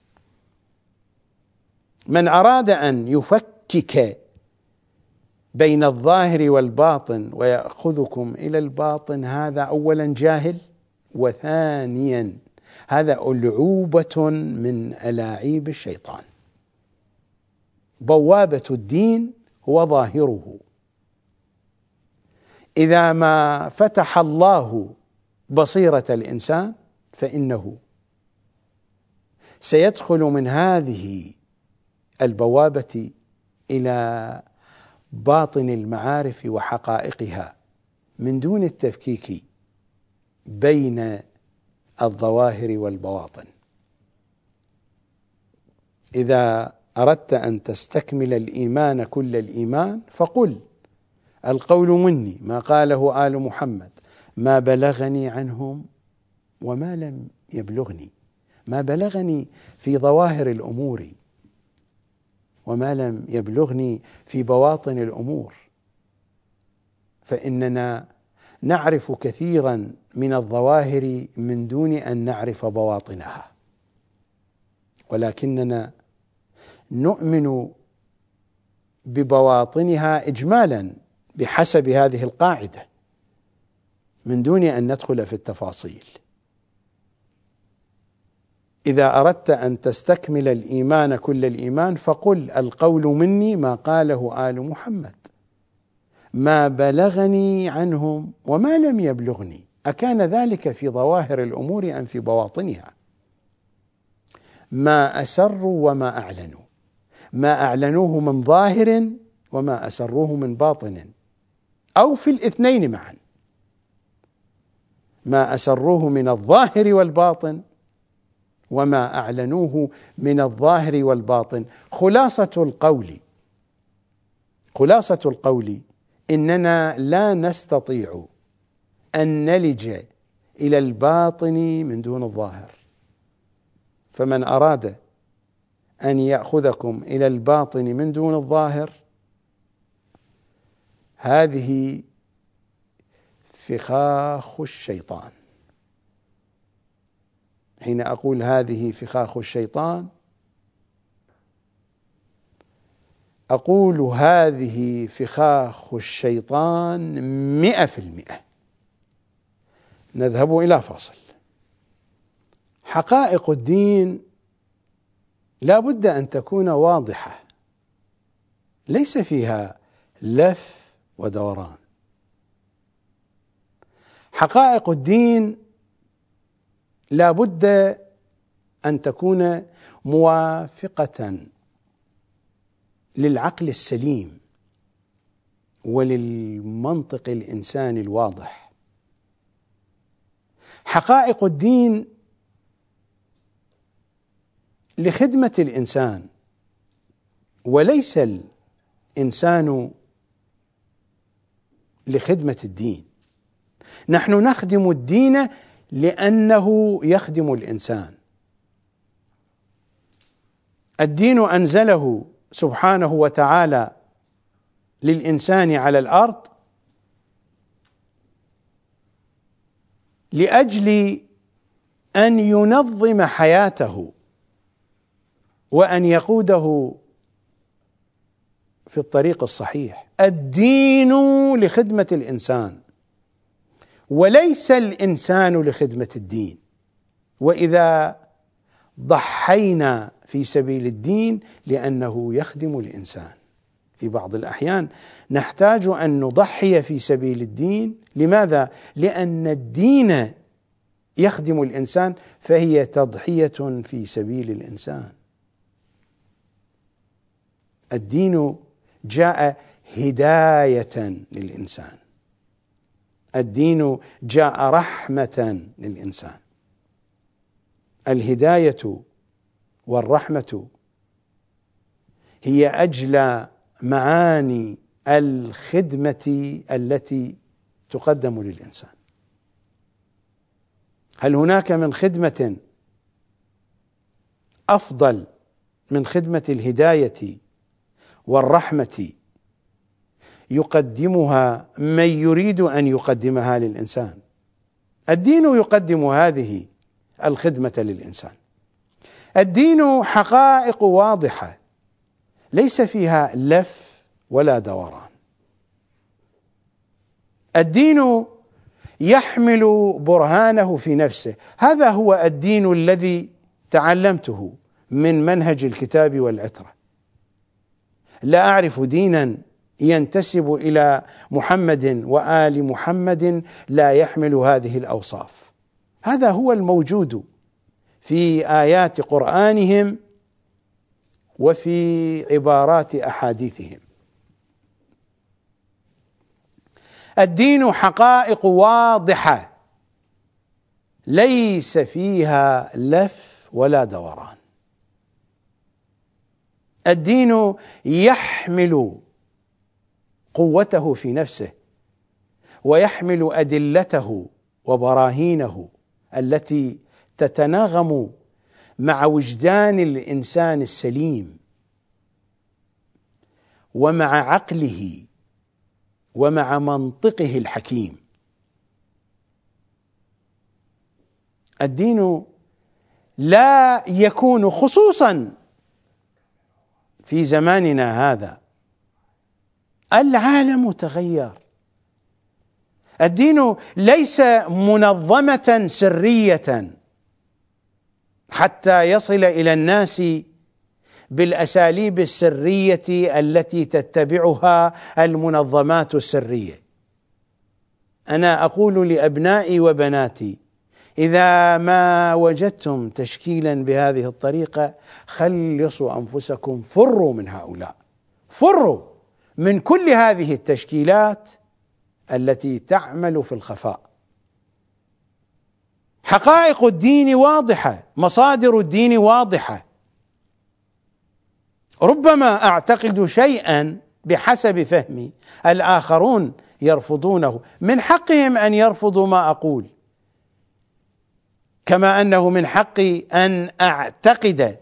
من أراد أن يفكك بين الظاهر والباطن ويأخذكم إلى الباطن، هذا أولا جاهل، وثانيا هذا ألعوبة من ألاعيب الشيطان. بوابة الدين هو ظاهره. إذا ما فتح الله بصيرة الإنسان فإنه سيدخل من هذه البوابة إلى باطن المعارف وحقائقها من دون التفكيك بين الظواهر والبواطن. إذا أردت أن تستكمل الإيمان كل الإيمان فقل القول مني ما قاله آل محمد ما بلغني عنهم وما لم يبلغني، ما بلغني في ظواهر الأمور وما لم يبلغني في بواطن الأمور، فإننا نعرف كثيرا من الظواهر من دون أن نعرف بواطنها، ولكننا نؤمن ببواطنها إجمالا بحسب هذه القاعدة من دون أن ندخل في التفاصيل. إذا أردت أن تستكمل الإيمان كل الإيمان فقل القول مني ما قاله آل محمد ما بلغني عنهم وما لم يبلغني، أكان ذلك في ظواهر الأمور أم في بواطنها؟ ما أسروا وما أعلنوا، ما أعلنوه من ظاهر وما أسروه من باطن، أو في الاثنين معا، ما أسروه من الظاهر والباطن وما أعلنوه من الظاهر والباطن. خلاصة القول إننا لا نستطيع أن نلج إلى الباطن من دون الظاهر، فمن أراد أن يأخذكم إلى الباطن من دون الظاهر هذه فخاخ الشيطان. حين أقول هذه فخاخ الشيطان أقول هذه فخاخ الشيطان 100%. نذهب إلى فاصل. حقائق الدين لا بد أن تكون واضحة، ليس فيها لف ودوران. حقائق الدين لا بد أن تكون موافقة للعقل السليم وللمنطق الإنساني الواضح. حقائق الدين لخدمة الإنسان، وليس الإنسان لخدمة الدين. نحن نخدم الدين لأنه يخدم الإنسان. الدين أنزله سبحانه وتعالى للإنسان على الأرض لأجل أن ينظم حياته وأن يقوده في الطريق الصحيح. الدين لخدمة الإنسان وليس الإنسان لخدمة الدين. وإذا ضحينا في سبيل الدين لأنه يخدم الإنسان، في بعض الأحيان نحتاج أن نضحي في سبيل الدين. لماذا؟ لأن الدين يخدم الإنسان، فهي تضحية في سبيل الإنسان. الدين جاء هداية للإنسان، الدين جاء رحمة للإنسان. الهداية والرحمة هي أجلى معاني الخدمة التي تقدم للإنسان. هل هناك من خدمة أفضل من خدمة الهداية والرحمة يقدمها من يريد أن يقدمها للإنسان؟ الدين يقدم هذه الخدمة للإنسان. الدين حقائق واضحة ليس فيها لف ولا دوران. الدين يحمل برهانه في نفسه. هذا هو الدين الذي تعلمته من منهج الكتاب والعترة. لا أعرف دينا ينتسب إلى محمد وآل محمد لا يحمل هذه الأوصاف. هذا هو الموجود في آيات قرآنهم وفي عبارات أحاديثهم. الدين حقائق واضحة ليس فيها لف ولا دوران. الدين يحمل قوته في نفسه، ويحمل أدلته وبراهينه التي تتناغم مع وجدان الإنسان السليم ومع عقله ومع منطقه الحكيم. الدين لا يكون خصوصا في زماننا هذا، العالم تغير. الدين ليس منظمة سرية حتى يصل إلى الناس بالأساليب السرية التي تتبعها المنظمات السرية. أنا أقول لأبنائي وبناتي: إذا ما وجدتم تشكيلا بهذه الطريقة خلصوا أنفسكم، فروا من هؤلاء، فروا من كل هذه التشكيلات التي تعمل في الخفاء. حقائق الدين واضحة، مصادر الدين واضحة. ربما أعتقد شيئا بحسب فهمي، الآخرون يرفضونه، من حقهم أن يرفضوا ما أقول، كما أنه من حقي أن أعتقد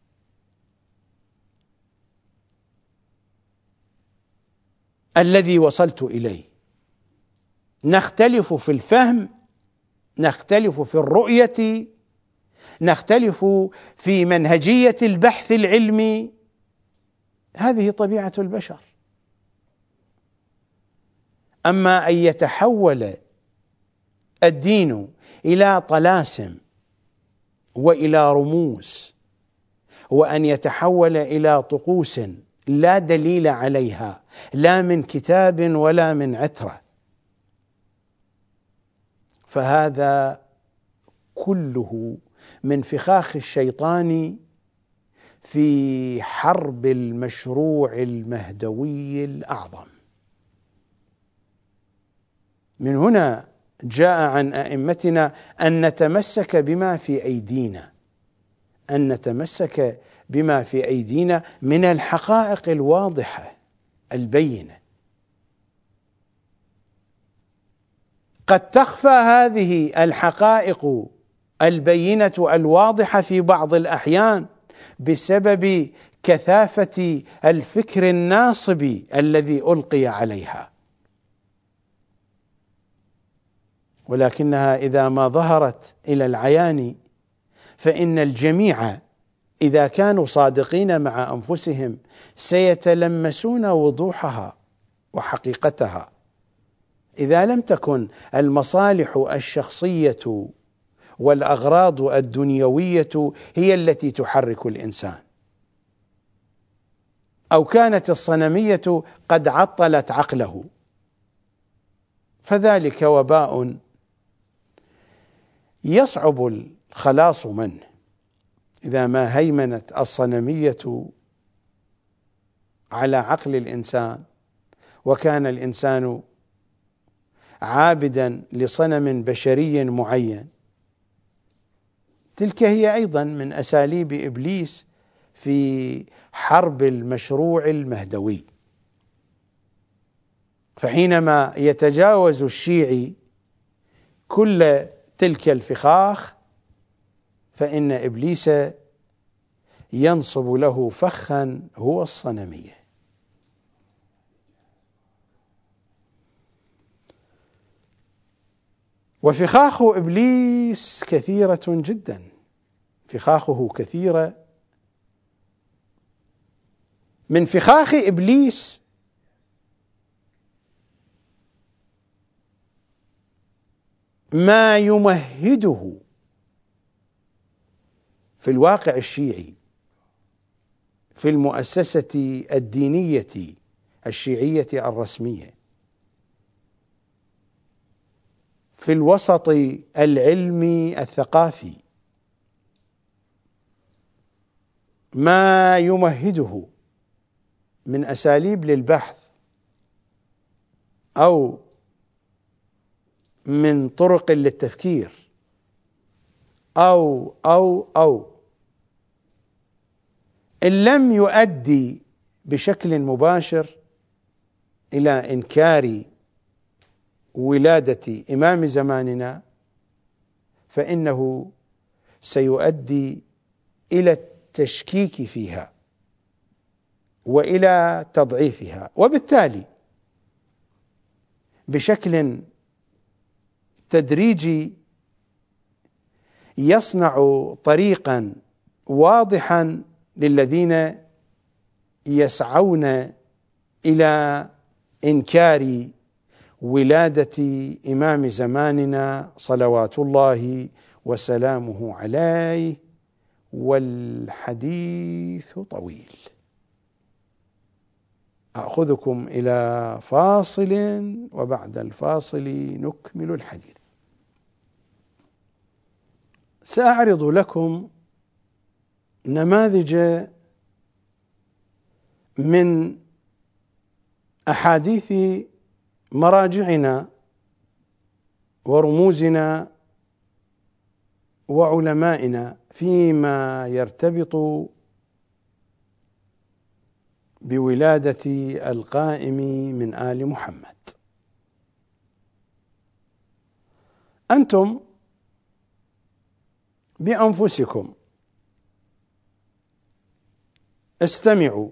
الذي وصلت إليه. نختلف في الفهم، نختلف في الرؤية، نختلف في منهجية البحث العلمي، هذه طبيعة البشر. أما أن يتحول الدين إلى طلاسم وإلى رموز، وأن يتحول إلى طقوس لا دليل عليها لا من كتاب ولا من عترة، فهذا كله من فخاخ الشيطان في حرب المشروع المهدوي الأعظم. من هنا جاء عن أئمتنا أن نتمسك بما في أيدينا، أن نتمسك بما في أيدينا من الحقائق الواضحة البينة. قد تخفى هذه الحقائق البينة الواضحة في بعض الأحيان بسبب كثافة الفكر الناصب الذي ألقي عليها، ولكنها إذا ما ظهرت إلى العيان فإن الجميع إذا كانوا صادقين مع أنفسهم سيتلمسون وضوحها وحقيقتها. إذا لم تكن المصالح الشخصية والأغراض الدنيوية هي التي تحرك الإنسان، أو كانت الصنمية قد عطلت عقله، فذلك وباء يصعب الخلاص منه. إذا ما هيمنت الصنمية على عقل الإنسان وكان الإنسان عابدا لصنم بشري معين، تلك هي أيضا من أساليب إبليس في حرب المشروع المهدوي. فحينما يتجاوز الشيعي كل تلك الفخاخ فإن إبليس ينصب له فخا هو الصنمية. وفخاخ إبليس كثيرة جدا، فخاخه كثيرة. من فخاخ إبليس ما يمهده في الواقع الشيعي، في المؤسسة الدينية الشيعية الرسمية، في الوسط العلمي الثقافي، ما يمهده من أساليب للبحث أو من طرق للتفكير أو إن لم يؤدي بشكل مباشر إلى إنكار ولادة إمام زماننا، فإنه سيؤدي إلى التشكيك فيها وإلى تضعيفها، وبالتالي بشكل تدريجي يصنع طريقا واضحا للذين يسعون إلى إنكار ولادة إمام زماننا صلوات الله وسلامه عليه، والحديث طويل. أخذكم إلى فاصل، وبعد الفاصل نكمل الحديث. سأعرض لكم نماذج من أحاديث مراجعنا ورموزنا وعلمائنا فيما يرتبط بولادة القائم من آل محمد. أنتم بأنفسكم استمعوا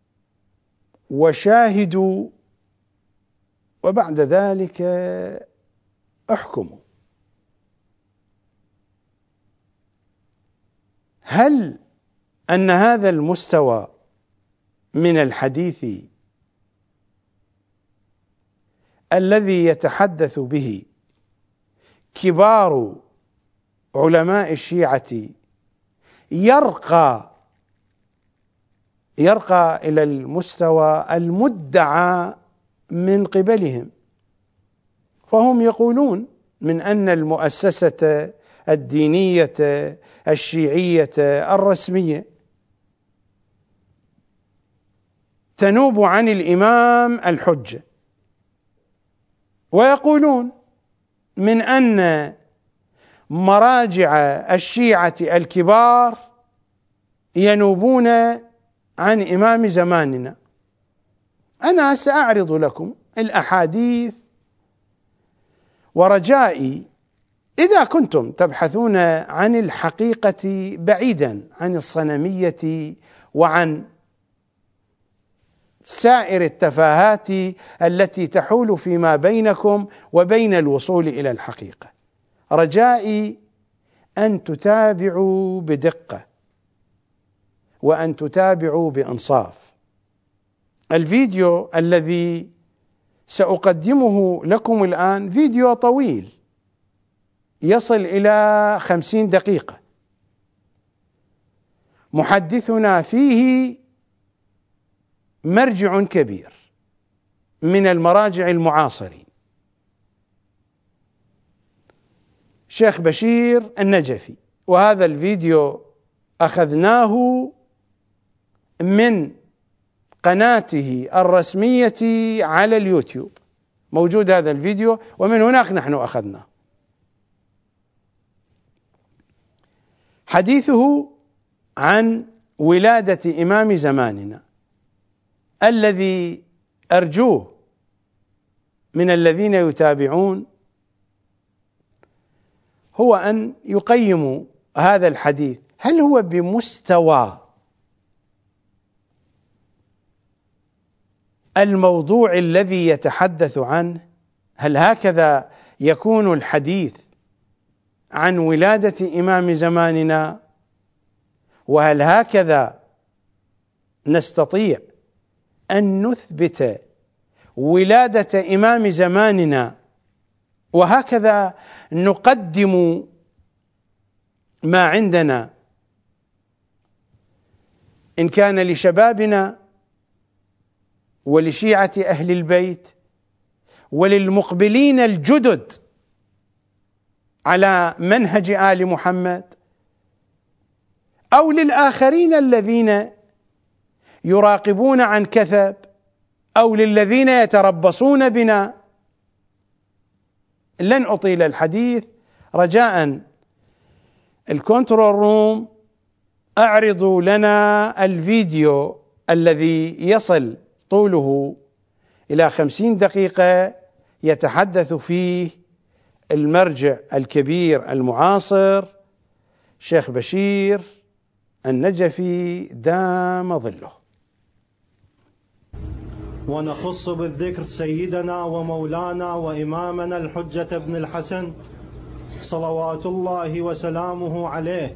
وشاهدوا، وبعد ذلك احكموا. هل أن هذا المستوى من الحديث الذي يتحدث به كبار علماء الشيعة يرقى إلى المستوى المدعى من قبلهم؟ فهم يقولون من أن المؤسسة الدينية الشيعية الرسمية تنوب عن الإمام الحجة، ويقولون من أن مراجع الشيعة الكبار ينوبون عن إمام زماننا. أنا سأعرض لكم الأحاديث، ورجائي إذا كنتم تبحثون عن الحقيقة بعيدا عن الصنمية وعن سائر التفاهات التي تحول فيما بينكم وبين الوصول إلى الحقيقة، رجائي أن تتابعوا بدقة وأن تتابعوا بإنصاف. الفيديو الذي سأقدمه لكم الآن فيديو طويل يصل إلى 50 دقيقة، محدثنا فيه مرجع كبير من المراجع المعاصرين، شيخ بشير النجفي، وهذا الفيديو أخذناه من قناته الرسمية على اليوتيوب، موجود هذا الفيديو ومن هناك نحن أخذناه. حديثه عن ولادة إمام زماننا الذي أرجوه من الذين يتابعون هو أن يقيموا هذا الحديث، هل هو بمستوى الموضوع الذي يتحدث عنه؟ هل هكذا يكون الحديث عن ولادة إمام زماننا؟ وهل هكذا نستطيع أن نثبت ولادة إمام زماننا، وهكذا نقدم ما عندنا إن كان لشبابنا ولشيعة أهل البيت وللمقبلين الجدد على منهج آل محمد، أو للآخرين الذين يراقبون عن كثب، أو للذين يتربصون بنا. لن أطيل الحديث، رجاء الكنترول روم أعرضوا لنا الفيديو الذي يصل طوله إلى 50 دقيقة يتحدث فيه المرجع الكبير المعاصر شيخ بشير النجفي دام ظله. ونخص بالذكر سيدنا ومولانا وإمامنا الحجة بن الحسن صلوات الله وسلامه عليه،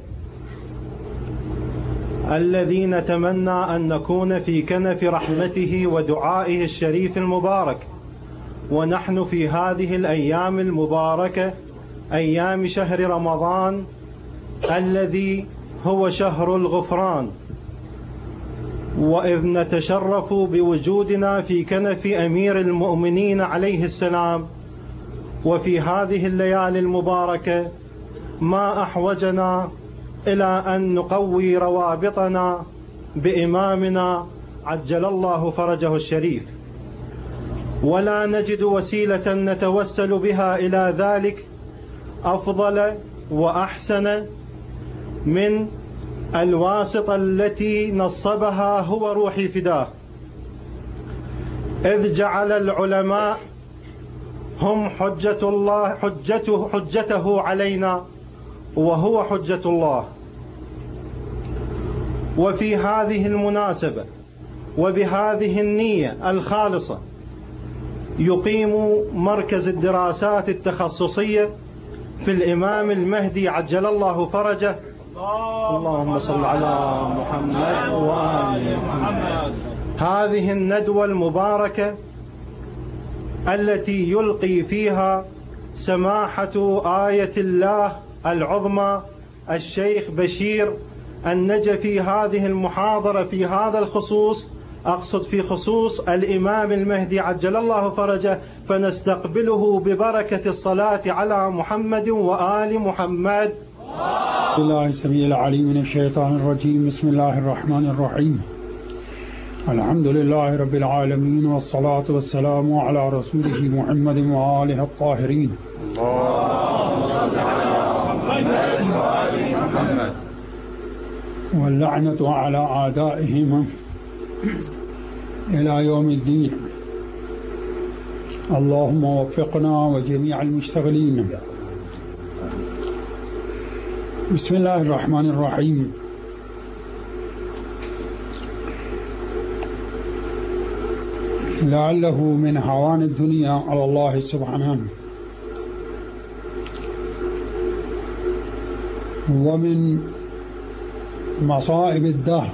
الذي نتمنى أن نكون في كنف رحمته ودعائه الشريف المبارك، ونحن في هذه الأيام المباركة أيام شهر رمضان الذي هو شهر الغفران، وإذ نتشرف بوجودنا في كنف أمير المؤمنين عليه السلام، وفي هذه الليالي المباركة ما أحوجنا إلى أن نقوي روابطنا بإمامنا عجل الله فرجه الشريف، ولا نجد وسيلة نتوسل بها إلى ذلك أفضل وأحسن من الواسطة التي نصبها هو روحي فداه، إذ جعل العلماء هم حجته علينا وهو حجة الله. وفي هذه المناسبة وبهذه النية الخالصة يقيم مركز الدراسات التخصصية في الإمام المهدي عجل الله فرجه، اللهم صل على محمد وآل محمد، هذه الندوة المباركة التي يلقي فيها سماحة آية الله العظمى الشيخ بشير النجفي هذه المحاضرة في هذا الخصوص، أقصد في خصوص الإمام المهدي عجل الله فرجه، فنستقبله ببركة الصلاة على محمد وآل محمد. الله السميع العليم من الشيطان الرجيم. بسم الله الرحمن الرحيم. الحمد لله رب العالمين، والصلاة والسلام على رسوله محمد وآله الطاهرين. واللعنة على أعدائهم إلى يوم الدين. اللهم وفقنا وجميع المشتغلين. بسم الله الرحمن الرحيم. لعله من هوان الدنيا على الله سبحانه ومن مصائب الدهر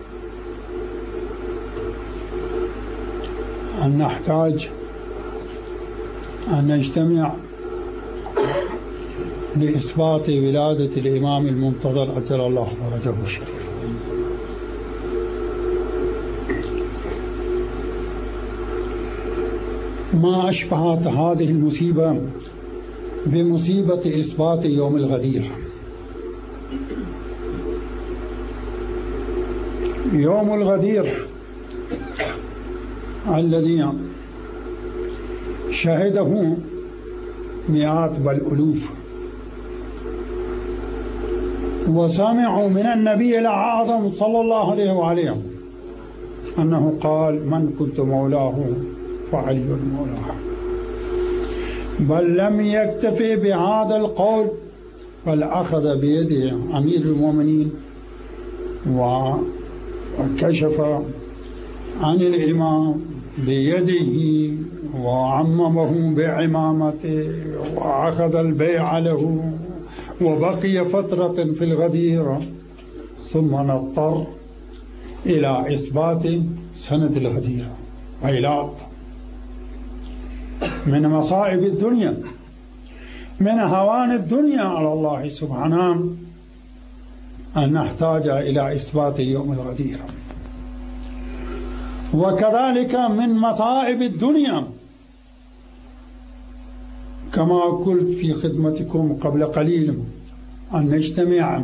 أن نحتاج أن نجتمع لإثبات ولادة الإمام المنتظر عجل الله فرجه الشريف. ما أشبهت هذه المصيبة بمصيبة إثبات يوم الغدير. يوم الغدير الذي شهده مئات بل ألوف، وسمعوا من النبي الأعظم صلى الله عليه وآله أنه قال: من كنت مولاه فعلي مولاه. بل لم يكتفي بهذا القول، بل أخذ بيده أمير المؤمنين وكشف عن الإمام بيده وعممه بعمامته وأخذ البيع له، وبقي فترة في الغدير، ثم نضطر إلى إثبات سند الغدير. عيلات من مصائب الدنيا، من هوان الدنيا على الله سبحانه أن نحتاج إلى إثبات يوم الغدير. وكذلك من مصائب الدنيا كما قلت في خدمتكم قبل قليل أن نجتمع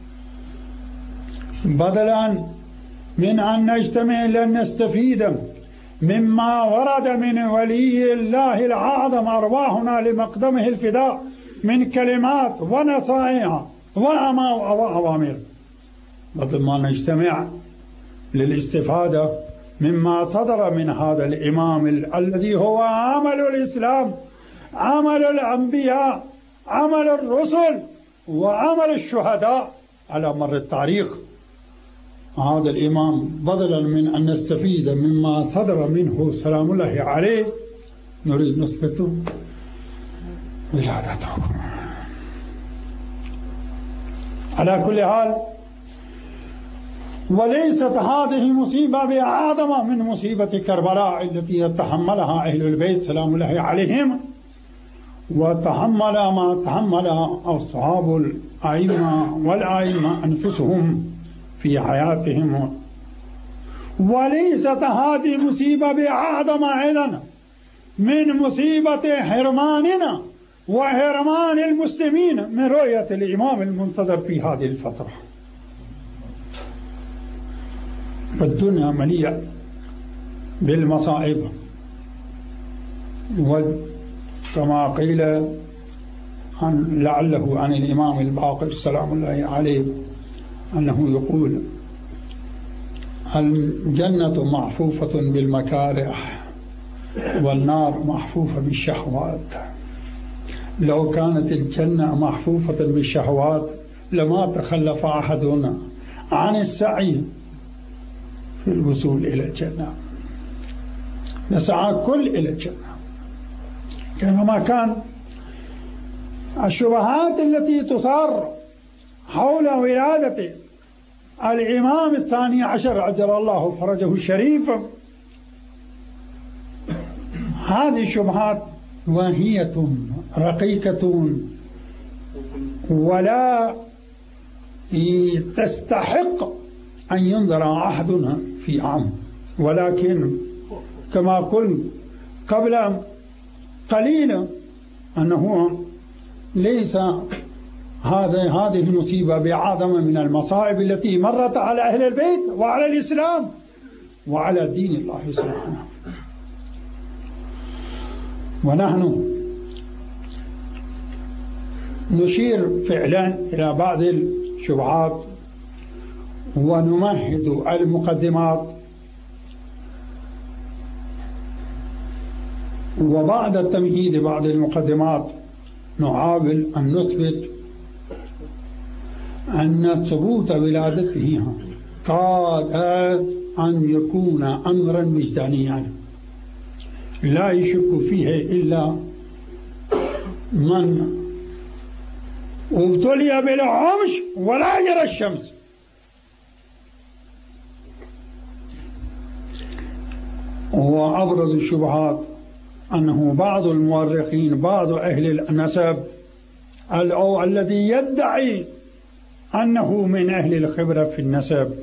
بدلا من أن نجتمع لنستفيد مما ورد من ولي الله الأعظم أرواحنا لمقدمه الفداء، من كلمات ونصائح وأوامر، بدل ما نجتمع للاستفادة مما صدر من هذا الإمام الذي هو عمل الإسلام، عمل الأنبياء، عمل الرسل، وعمل الشهداء على مر التاريخ. هذا الإمام بدلا من أن نستفيد مما صدر منه سلام الله عليه نريد نثبت ولادته. على كل حال، وليست هذه مصيبة بأعظم من مصيبة كربلاء التي يتحملها أهل البيت سلام الله عليهم، وتحمل ما تحمل أصحاب الأئمة والأئمة أنفسهم في حياتهم. وليست هذه مصيبة بأعظم أيضا من مصيبة حرماننا وحرمان المسلمين من رؤية الإمام المنتظر في هذه الفترة. الدنيا مليئة بالمصائب، وكما قيل لعله عن الإمام الباقر سلام الله عليه أنه يقول: الجنة محفوفة بالمكاره والنار محفوفة بالشهوات. لو كانت الجنة محفوفة بالشهوات لما تخلف أحدنا عن السعي في الوصول إلى الجنة، نسعى كل إلى الجنة. كما كان الشبهات التي تثار حول ولادة الإمام الثاني عشر عجل الله فرجه الشريف، هذه الشبهات واهية رقيقة ولا تستحق أن ينظر أحدنا في عام. ولكن كما قلت قبل قليل أنه ليس هذه المصيبة بأعظم من المصائب التي مرت على أهل البيت وعلى الإسلام وعلى دين الله سبحانه. ونحن نشير فعلا إلى بعض الشبهات ونمهد المقدمات، وبعد التمهيد بعض المقدمات نحاول أن نثبت أن ثبوت ولادته قاد أن يكون أمرا وجدانيا لا يشك فيه إلا من ابتلي بالعمش ولا يرى الشمس. وأبرز الشبهات أنه بعض المؤرخين، بعض أهل النسب أو الذي يدعي أنه من أهل الخبرة في النسب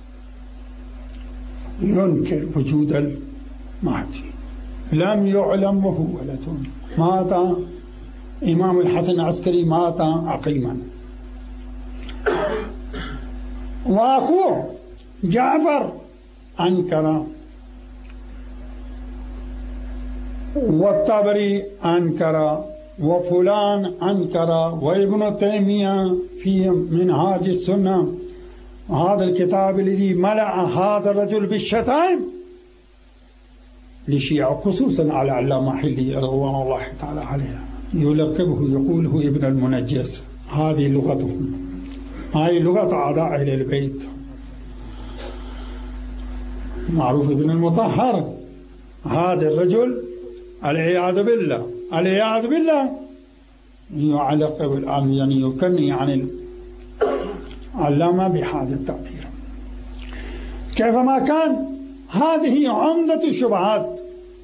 ينكر وجود المهدي. لم يعلم وهو ولد، مات إمام الحسن العسكري مات عقيما، وأخوه جعفر أنكر، والطبري أنكر، وفلان أنكر، وابن تيمية في منهاج السنة هذا الكتاب الذي ملأ هذا الرجل بالشتائم للشيعة، خصوصا على علامة حلي رضوان الله تعالى عليه، يلقبه يقوله ابن المنجس. هذه لغتهم، هاي لغة أعداء أهل البيت. معروف ابن المطهر، هذا الرجل العياذ بالله، العياذ بالله، يعلق بالآن يعني يكني عن العلامة بهذا التعبير. كيفما كان هذه عمدة الشبهات،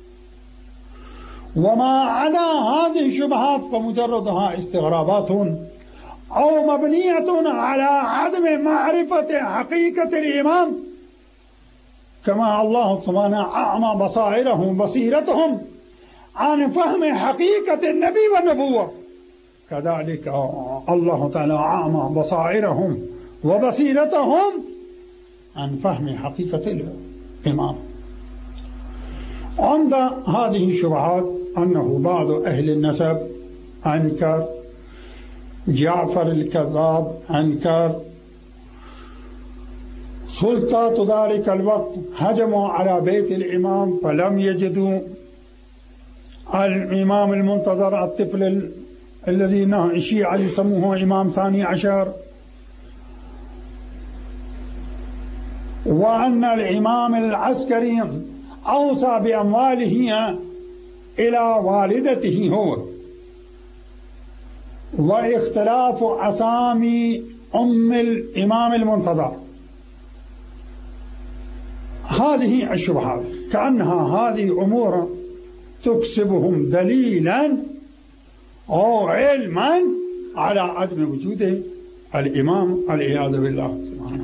وما عدا هذه الشبهات فمجردها استغرابات أو مبنية على عدم معرفة حقيقة الإمام، كما الله سبحانه أعمى بصائرهم بصيرتهم عن فهم حقيقة النبي والنبوة، كذلك الله تعالى أعمى بصائرهم وبصيرتهم عن فهم حقيقة الإمام. عند هذه الشبهات أنه بعض أهل النسب أنكر، جعفر الكذاب أنكر، سلطات ذلك الوقت هجموا على بيت الإمام فلم يجدوا الإمام المنتظر، الطفل الذي الشيعة يسموه إمام ثاني عشر، وأن الإمام العسكري أوصى بأمواله إلى والدته هو، واختلاف أسامي أم الإمام المنتظر. هذه الشبهات كأنها هذه أمور تكسبهم دليلا أو علما على عدم وجود الإمام والعياذ بالله سبحانه.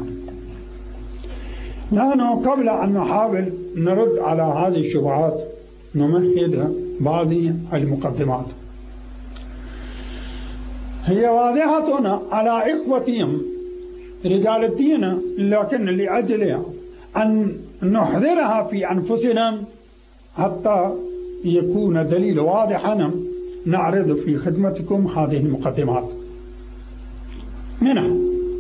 نحن قبل أن نحاول نرد على هذه الشبهات نمهد بعض المقدمات. هي واضحة على إخوتهم رجال الدين، لكن لأجل أن نحذرها في أنفسنا حتى يكون دليل واضحا نعرض في خدمتكم هذه المقدمات. منها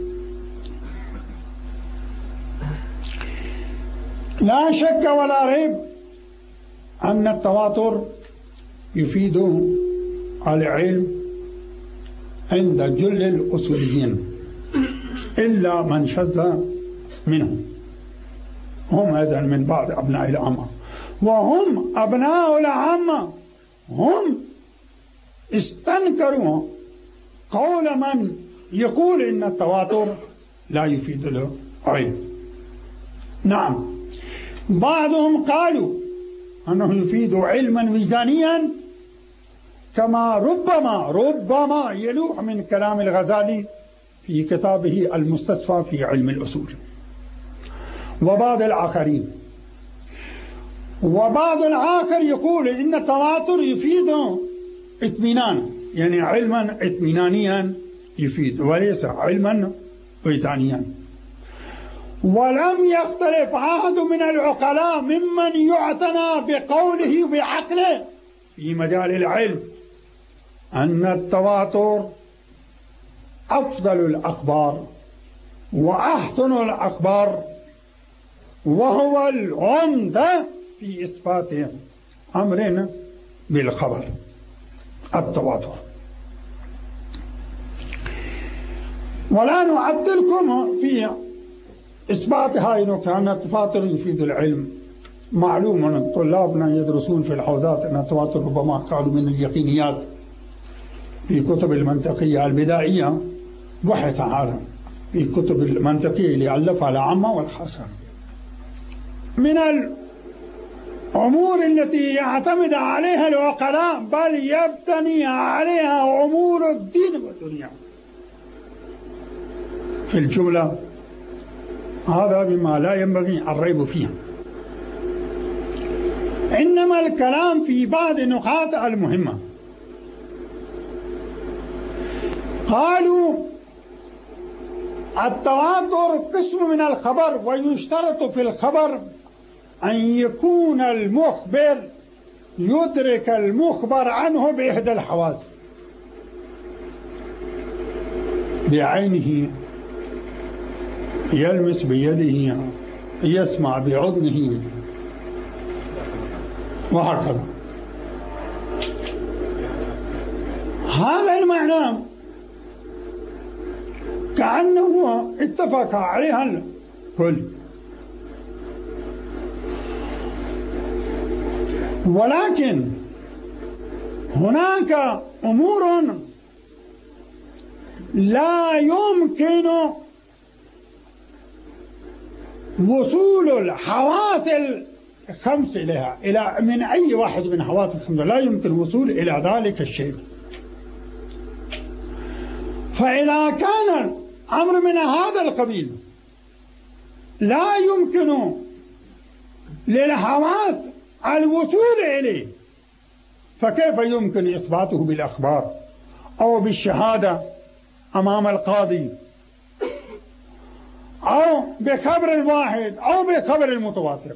لا شك ولا ريب أن التواتر يفيد العلم عند جل الأصوليين إلا من شذ منهم، هم أيضا من بعض أبناء العامة، وهم أبناء العامة هم استنكروا قول من يقول إن التواتر لا يفيد العلم. نعم، بعضهم قالوا أنه يفيد علما ميزانيا، كما ربما يلوح من كلام الغزالي في كتابه المستصفى في علم الأصول. وبعض الآخر يقول إن التواتر يفيد اطمئنان، يعني علما اطمئنانيا يفيد وليس علما وجدانيا. ولم يختلف أحد من العقلاء ممن يعتنى بقوله وبعقله في مجال العلم أن التواتر أفضل الأخبار وأحسن الأخبار، وهو العمدة في إثبات أمر بالخبر التواتر. ولا نعدلكم في إثبات هاي النقطة أن التواتر يفيد العلم. معلوم أن طلابنا يدرسون في الحوزات أن التواتر ربما قالوا من اليقينيات. في كتب المنطقية البدائية بحث هذا في كتب المنطقية اللي ألفها العامة والخاصة. من الأمور التي يعتمد عليها العقلاء بل يبتني عليها أمور الدين والدنيا في الجملة، هذا بما لا ينبغي الريب فيه. إنما الكلام في بعض النقاط المهمة. قالوا التواتر قسم من الخبر، ويشترط في الخبر أن يكون المخبر يدرك المخبر عنه بإحدى الحواس، بعينه، يلمس بيده، يسمع بأذنه، وهكذا. هذا المعنى كأنه اتفق عليها الكل. ولكن هناك أمور لا يمكن وصول الحواس الخمس إليها، إلى من أي واحد من حواس الخمس لا يمكن الوصول إلى ذلك الشيء. فإذا كان أمر من هذا القبيل لا يمكن للحواس الوصول إليه، فكيف يمكن إثباته بالأخبار أو بالشهادة أمام القاضي أو بخبر الواحد أو بخبر المتواتر؟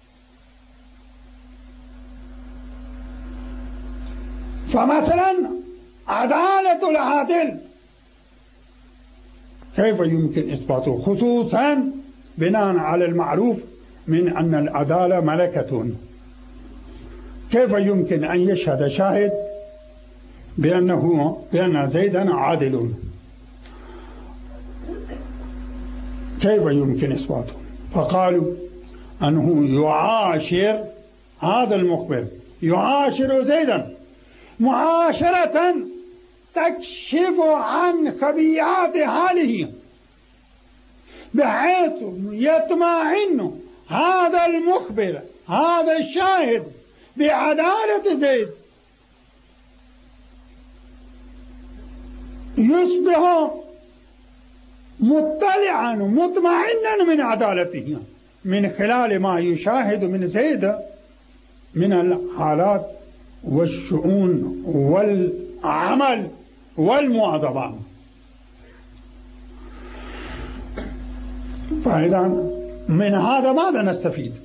فمثلا عدالة العادل كيف يمكن إثباته، خصوصا بناء على المعروف من أن العدالة ملكة. كيف يمكن أن يشهد شاهد بأن زيدا عادل؟ كيف يمكن إثباته؟ فقالوا أنه يعاشر هذا المخبر، يعاشر زيدا معاشرة تكشف عن خبيئات حاله، بحيث يطمئن هذا المخبر هذا الشاهد بعدالة زيد، يصبح مطلعا مطمئنا من عدالته من خلال ما يشاهد من زيد من الحالات والشؤون والعمل والمواظبة. فإذا من هذا ماذا نستفيد؟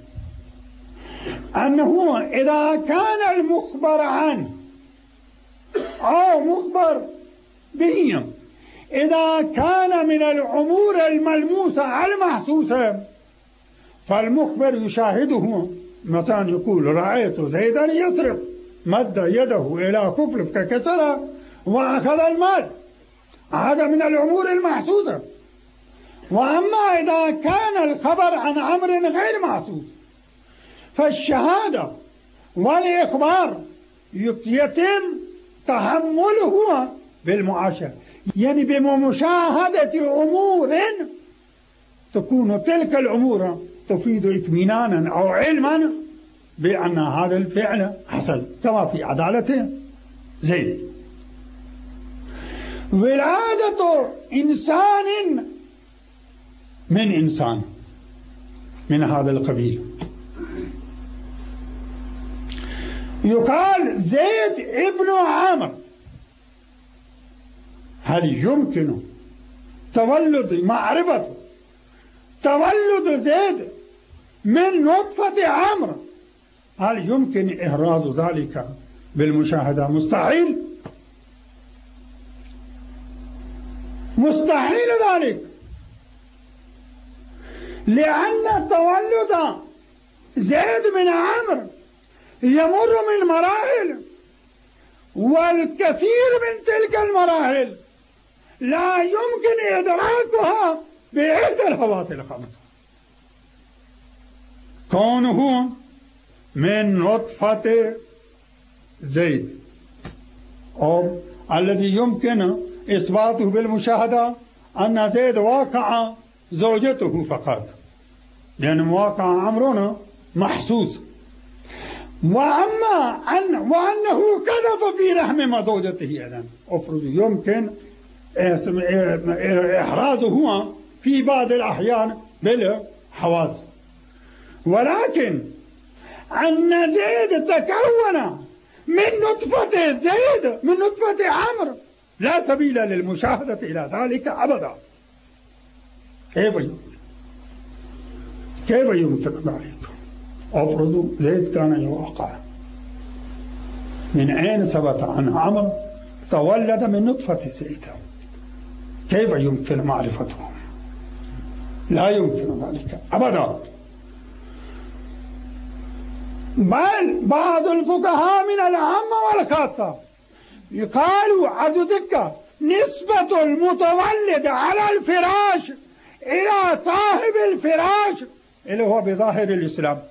أنه إذا كان المخبر عنه أو مخبر به إذا كان من الأمور الملموسة المحسوسة، فالمخبر يشاهده، مثلا يقول رأيت زيدا يسرق، مد يده إلى كفل فكسره وأخذ المال، هذا من الأمور المحسوسة. وأما إذا كان الخبر عن أمر غير محسوس فالشهادة والإخبار يتم تحمله بالمعاشرة، يعني بمشاهدة أمور تكون تلك الأمور تفيد اطمئنانا أو علما بأن هذا الفعل حصل، كما في عدالة زيد. ولادة إنسان من إنسان من هذا القبيل، يقال زيد ابن عمرو، هل يمكن معرفة تولد زيد من نطفة عمرو؟ هل يمكن إحراز ذلك بالمشاهدة؟ مستحيل، مستحيل ذلك، لأن تولد زيد من عمرو يمر من مراحل، والكثير من تلك المراحل لا يمكن إدراكها بإحدى الحواس الخمسة. كونه من نطفة زيد، أو الذي يمكن إثباته بالمشاهدة أن زيد واقع زوجته فقط، لأن واقع أمرنا محسوس. وأنه كذب في رحم زوجته، إذن أفرض يمكن إحرازه في بعض الأحيان بالحواس. ولكن أن زيد تكون من نطفة زيد من نطفة عمرو لا سبيل للمشاهدة إلى ذلك أبدا. كيف يمكن ذلك؟ أفرض زيد كان يوقع، من أين ثبت عن عمرو تولد من نطفة زيد؟ كيف يمكن معرفته؟ لا يمكن ذلك أبدا. بل بعض الفقهاء من العامة والخاصة يقالوا عددك نسبة المتولد على الفراش إلى صاحب الفراش اللي هو بظاهر الإسلام،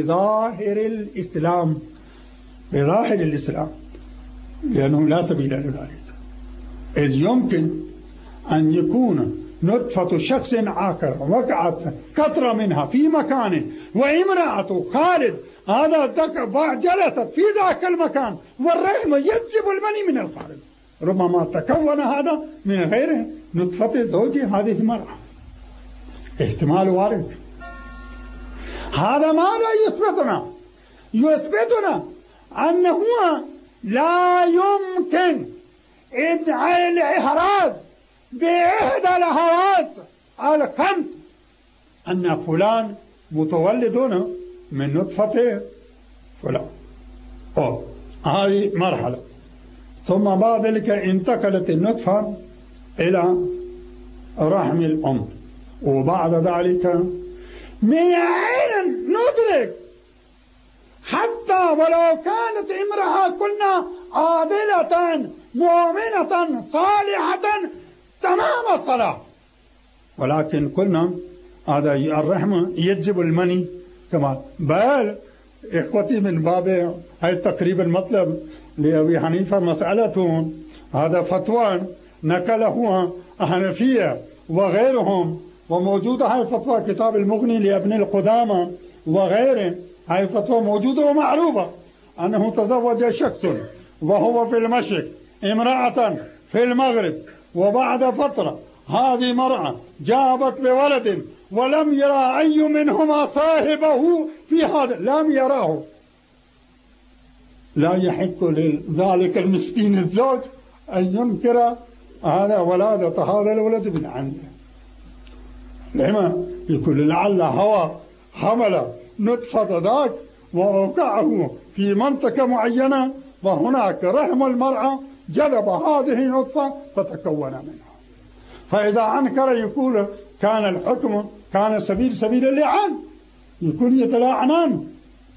بظاهر الإسلام، لأنه لا سبيل لذلك. إذ يمكن أن يكون نطفة شخص آخر وقعت قطرة منها في مكان، وامرأة خالد هذا جلست في ذاك المكان، والرحم يجذب المني من الخارج، ربما تكون هذا من غير نطفة زوج هذه المرأة، احتمال وارد. هذا ماذا يثبتنا؟ يثبتنا أنه لا يمكن إدعاء الإحراز بإحدى الحواس الخمس أن فلان متولدون من نطفة فلان. هذه مرحلة، ثم بعد ذلك انتقلت النطفة إلى رحم الأم، وبعد ذلك من أين ندرك حتى ولو كانت امرأة كنا عادلة مؤمنة صالحة تمام الصلاة، ولكن قلنا هذا الرحمة يجب المني كمان. بل إخوتي من باب هاي تقريب المطلب لأبي حنيفة مسألة، هذا فتوى نقله الحنفية وغيرهم، وموجودة هاي فتوى كتاب المغني لابن القدامى وغيره. هاي فتوى موجودة ومعروفة أنه تزوج شخص وهو في المشرق امرأة في المغرب، وبعد فترة هذه مرأة جابت بولد ولم يرى أي منهما صاحبه في هذا، لم يراه. لا يحق لذلك المسكين الزوج أن ينكر هذا ولادة هذا الولد من عنده. لما يقول لعل هوى حمل نطفة ذاك وأوقعه في منطقة معينة، وهناك رحم المرأة جلب هذه النطفة فتكون منها. فإذا أنكر يقول كان الحكم كان سبيل اللعان، يكون يتلاعنان.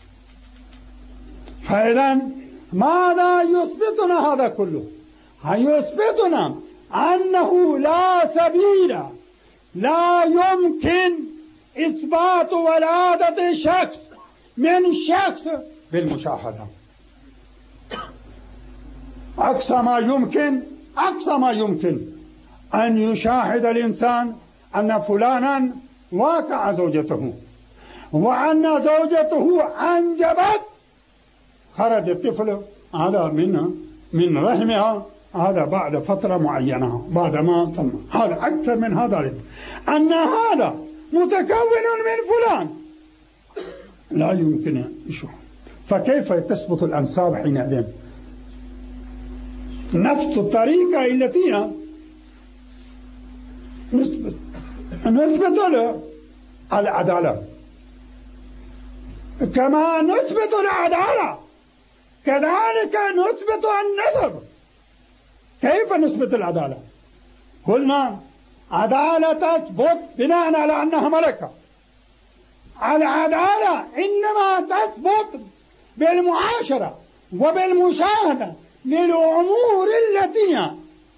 فإذا ماذا يثبتنا هذا كله؟ يثبتنا أنه لا سبيل، لا يمكن إثبات ولادة شخص من شخص بالمشاهدة. أقصى ما يمكن أن يشاهد الإنسان أن فلانا واقع زوجته، وأن زوجته أنجبت، خرج الطفل هذا من رحمها، هذا بعد فترة معينة بعد ما تم. هذا أكثر من هذا، أن هذا متكون من فلان لا يمكن يشوف. فكيف تثبت الأنساب حينئذ؟ نفس الطريقة التي نثبت العدالة، كما نثبت العدالة كذلك نثبت النسب. كيف نثبت العدالة؟ قلنا عدالة تثبت بناء على أنها ملكة. العدالة إنما تثبت بالمعاشرة وبالمشاهدة للأمور التي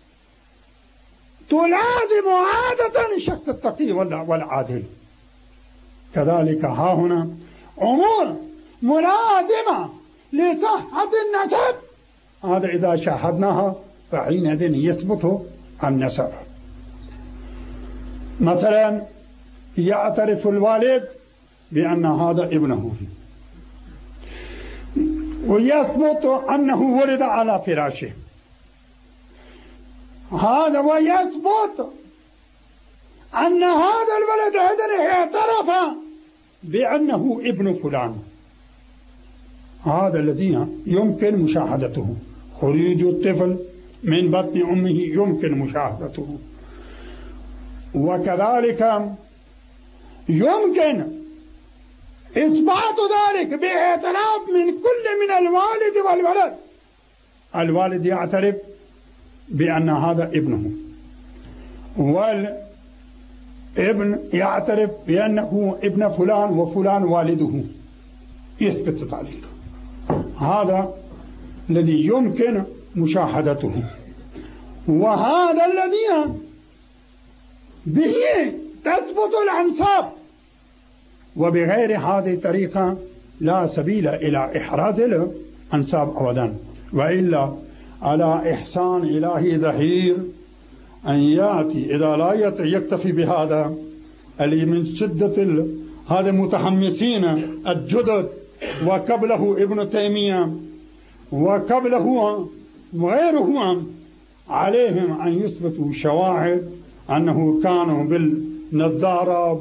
تلازم عادة الشخص التقي والعادل. كذلك ها هنا أمور ملازمة لصحة النسب، هذا إذا شاهدناها فحينئذ يثبت النسب. مثلا يعترف الوالد بأن هذا ابنه، ويثبت أنه ولد على فراشه، هذا ويثبت أن هذا الولد أيضا اعترف بأنه ابن فلان. هذا الذي يمكن مشاهدته. خروج الطفل من بطن أمه يمكن مشاهدته، وكذلك يمكن إثبات ذلك باعتراف من كل من الوالد والولد. الوالد يعترف بأن هذا ابنه، والابن يعترف بأنه ابن فلان وفلان والده، يثبت ذلك. هذا الذي يمكن مشاهدته، وهذا الذي به تثبت الأنساب. وبغير هذه الطريقة لا سبيل إلى إحراز الأنساب أبدا، وإلا على إحسان إلهي ظهير أن يأتي إذا لا يكتفي بهذا اللي من شدة هذا المتحمسين الجدد، وقبله ابن تيمية وقبله وغيره، عليهم أن يثبتوا شواهد أنه كانوا بالنظارة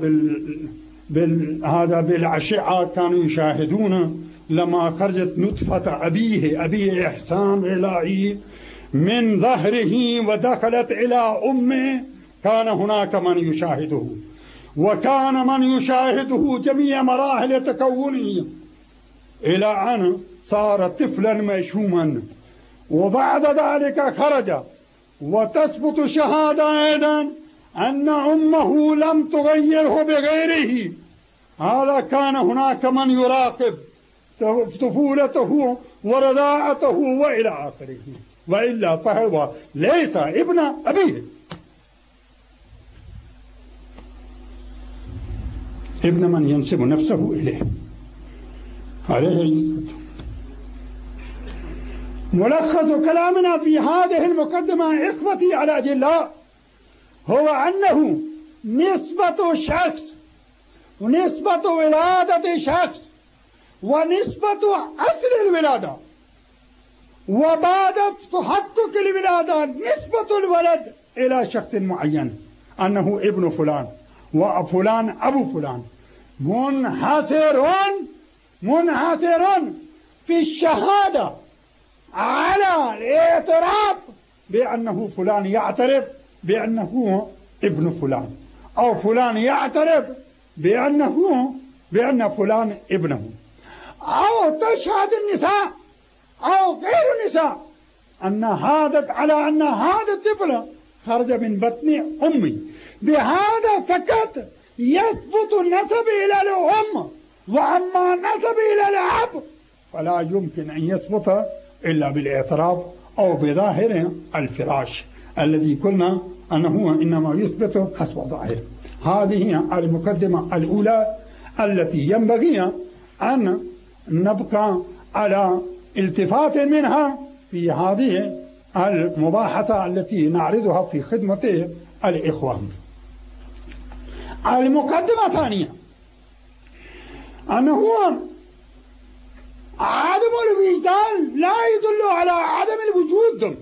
هذا بالأشعة كانوا يشاهدون لما خرجت نطفة أبيه إحسان إلهي من ظهره ودخلت إلى أمه، كان هناك من يشاهده، وكان من يشاهده جميع مراحل تكونه إلى أن صار طفلا مشوما. وبعد ذلك خرج، وتثبت شهادة أيضا أن أمه لم تغيره بغيره، هذا كان هناك من يراقب طفولته ورضاعته وإلى آخره، وإلا فهو ليس ابن أبيه، ابن من ينسب نفسه إليه عليه الصلاة. ملخص كلامنا في هذه المقدمة إخوتي على الأجلاء هو أنه نسبة شخص ونسبة ولادة شخص ونسبة أصل الولادة وبعد تحقق الولادة نسبة الولد إلى شخص معين أنه ابن فلان وفلان أبو فلان منحصر في الشهادة على الاعتراف بأنه فلان يعترف بأنه ابن فلان، أو فلان يعترف بأن فلان ابنه، أو تشهد النساء أو غير النساء على أن هذا الطفل خرج من بطن أمي، بهذا فقط يثبت النسب إلى الأم، وأما النسب إلى الأب فلا يمكن أن يثبت إلا بالاعتراف أو بظاهر الفراش الذي قلنا أنه إنما يثبت حسب ظاهر. هذه المقدمة الأولى التي ينبغي أن نبقى على التفات منها في هذه المباحثة التي نعرضها في خدمة الإخوان. المقدمة الثانية أنه عدم الوجدان لا يدل على عدم الوجود.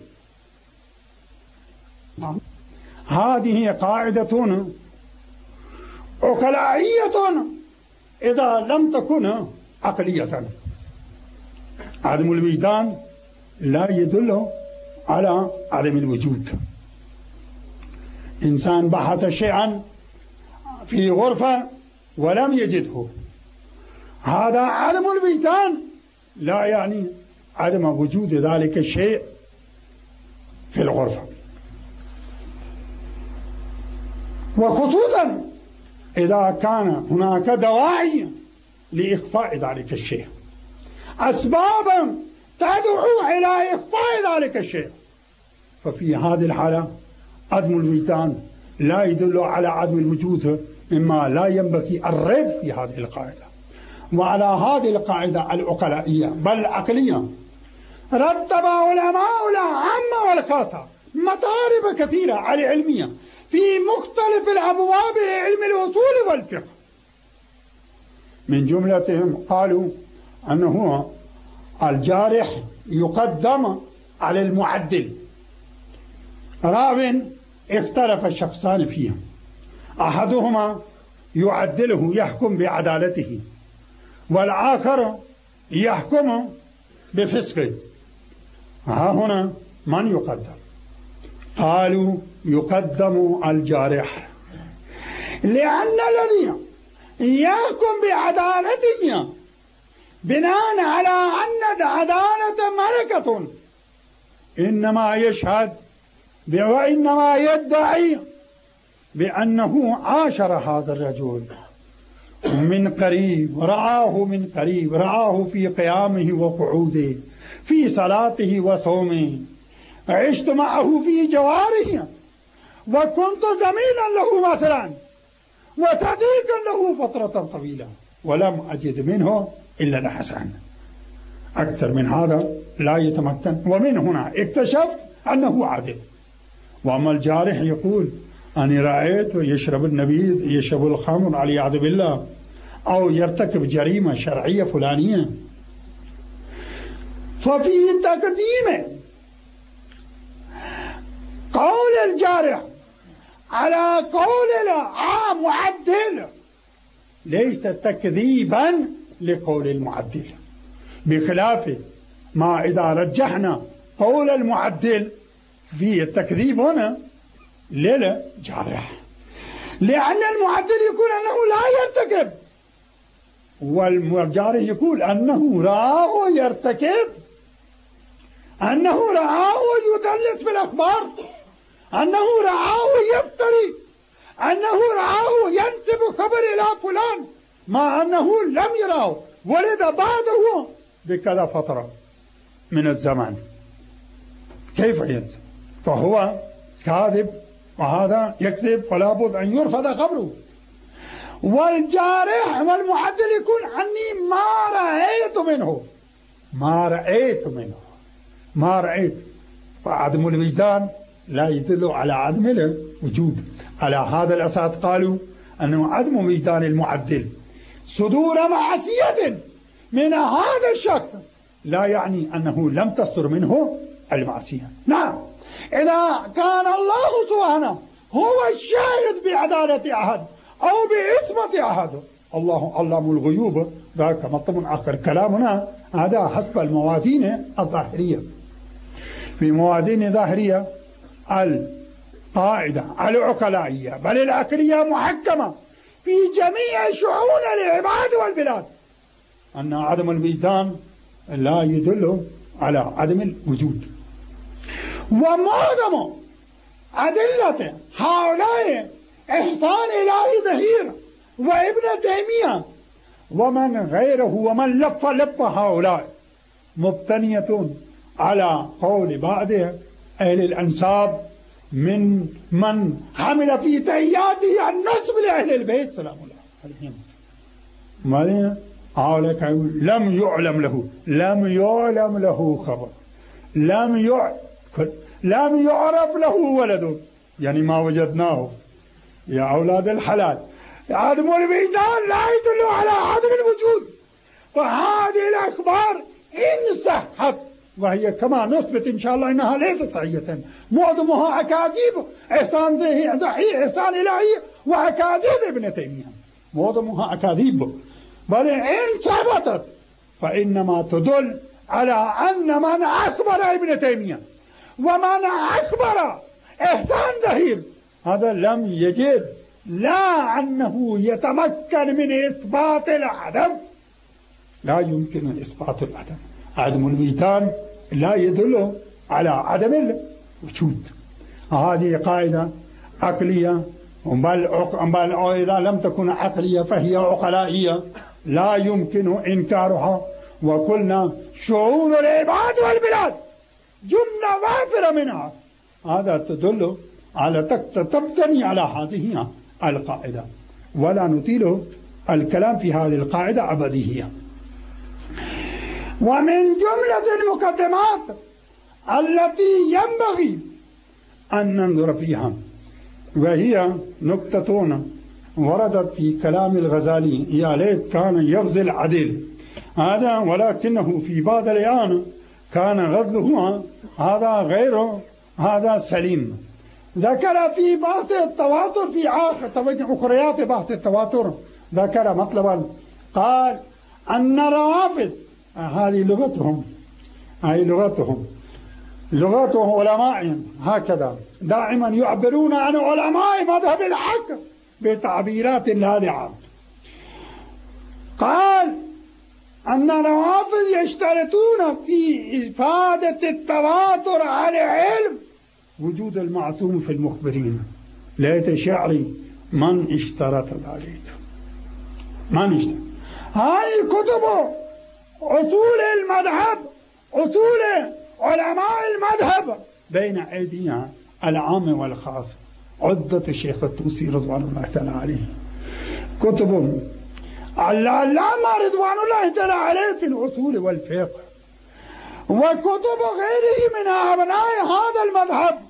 هذه قاعدة عقلائية إذا لم تكن عقلية. عدم الوجدان لا يدل على عدم الوجود. إنسان بحث شيئا في غرفة ولم يجده، هذا عدم الوجدان لا يعني عدم وجود ذلك الشيء في الغرفة، وخصوصا إذا كان هناك دواعي لإخفاء ذلك الشيء، أسبابا تدعو إلى إخفاء ذلك الشيء، ففي هذه الحالة عدم الوجدان لا يدل على عدم الوجود، مما لا ينبغي الريب في هذه القاعدة. وعلى هذه القاعدة العقلائية بل العقلية رتب علماء العامة والخاصة مطالب كثيرة العلمية في مختلف الأبواب لعلم الأصول والفقه. من جملتهم قالوا أنه الجارح يقدم على المعدل. راو اختلف الشخصان فيه، أحدهما يعدله يحكم بعدالته، والآخر يحكم بفسقه. ها هنا من يقدم؟ قالوا يقدم الجارح، لأن الذي يحكم بعدالته بناء على أن العدالة ملكة إنما يشهد وإنما يدعي بأنه عاشر هذا الرجل من قريب، رآه من قريب، رآه في قيامه وقعوده، في صلاته وصومه، عشت معه في جواره، وكنت زميلا له مثلا وصديقا له فترة طويلة، ولم أجد منه إلا الحسن. أكثر من هذا لا يتمكن، ومن هنا اكتشفت أنه عادل. وأما الجارح يقول أنا رأيت يشرب النبيذ، يشرب الخمر والعياذ بالله، أو يرتكب جريمة شرعية فلانية، ففي تقديم قول الجارح على قول المعدل ليس تكذيبا لقول المعدل، بخلاف ما إذا رجحنا قول المعدل في التكذيب هنا للجارح، لأن المعدل يقول أنه لا يرتكب، والجارح يقول أنه رآه يرتكب، أنه رآه يدلس بالأخبار، أنه رآه يفتري، أنه رآه ينسب خبر إلى فلان مع أنه لم يراه، ولد بعده بكذا فترة من الزمان. كيف ينزل؟ فهو كاذب، وهذا يكذب، فلا بد أن يرفض خبره. والجارح والمعدل يكون عني ما رأيت. فعدم الوجدان لا يدل على عدم الوجود. على هذا الأساس قالوا أنه عدم وجدان المعدل صدور معصية من هذا الشخص لا يعني أنه لم تصدر منه المعصية. نعم، إذا كان الله سبحانه هو الشاهد بعدالة أحد أو بعصمة أحد، الله علام الغيوب، ذاك مطلب آخر. كلامنا هذا حسب الموازين الظاهرية. في موازين ظاهرية القاعدة العقلائية بل العقلية محكمة في جميع شؤون العباد والبلاد أن عدم الوجدان لا يدل على عدم الوجود. ومعظم أدلة هؤلاء إحسان إلهي ظهير وابن تيمية ومن غيره ومن لف هؤلاء مبتنية على قول بعض أهل الأنساب من حمل في تحياته النسب لأهل البيت سلام الله عليهم. هؤلاء لم يعلم له خبر، لم يعرف له ولد، يعني ما وجدناه. يا أولاد الحلال، عدم الوجدان لا يدل على عدم الوجود. فهذه الأخبار إن صحت، وهي كما نثبت إن شاء الله أنها ليست صحيحة، معظمها أكاذيب، إحسان إلهي وأكاذيب ابن تيمية، معظمها أكاذيب. بل إن ثبتت فإنما تدل على أن من أخبر ابن تيمية ومن أخبر إحسان ظهير هذا لم يجد لا أنه يتمكن من إثبات العدم، لا يمكن إثبات العدم. عدم الوجدان لا يدل على عدم الوجود. هذه قاعدة عقلية، بل إذا لم تكن عقلية فهي عقلائية لا يمكن إنكارها. وقلنا شؤون العباد والبلاد جملة وافرة منها، هذا تدل على تبتني على هذه القاعدة، ولا نطيل الكلام في هذه القاعدة أبدية. ومن جملة المقدمات التي ينبغي أن ننظر فيها، وهي نكتة وردت في كلام الغزالي: يا ليت كان يغزي العدل هذا، ولكنه في بعض الأحيان كان غزلهما هذا غير هذا سليم. ذكر في بحث التواتر في أخريات بحث التواتر ذكر مطلبا، قال أن الروافض، هذه لغتهم علمائهم هكذا دائما يعبرون عن علماء مذهب الحق بتعبيرات لاذعة. قال أن الروافض يشترطون في إفادة التواتر على علم وجود المعصوم في المخبرين. ليت شعري من اشترط ذلك، من اشترط. هاي كتب أصول المذهب، أصول علماء المذهب بين أيديها العام والخاص، عدة الشيخ الطوسي رضوان الله تعالى عليه، كتب العلامة رضوان الله تعالى عليه في الأصول والفقه، وكتب غيره من أبناء هذا المذهب،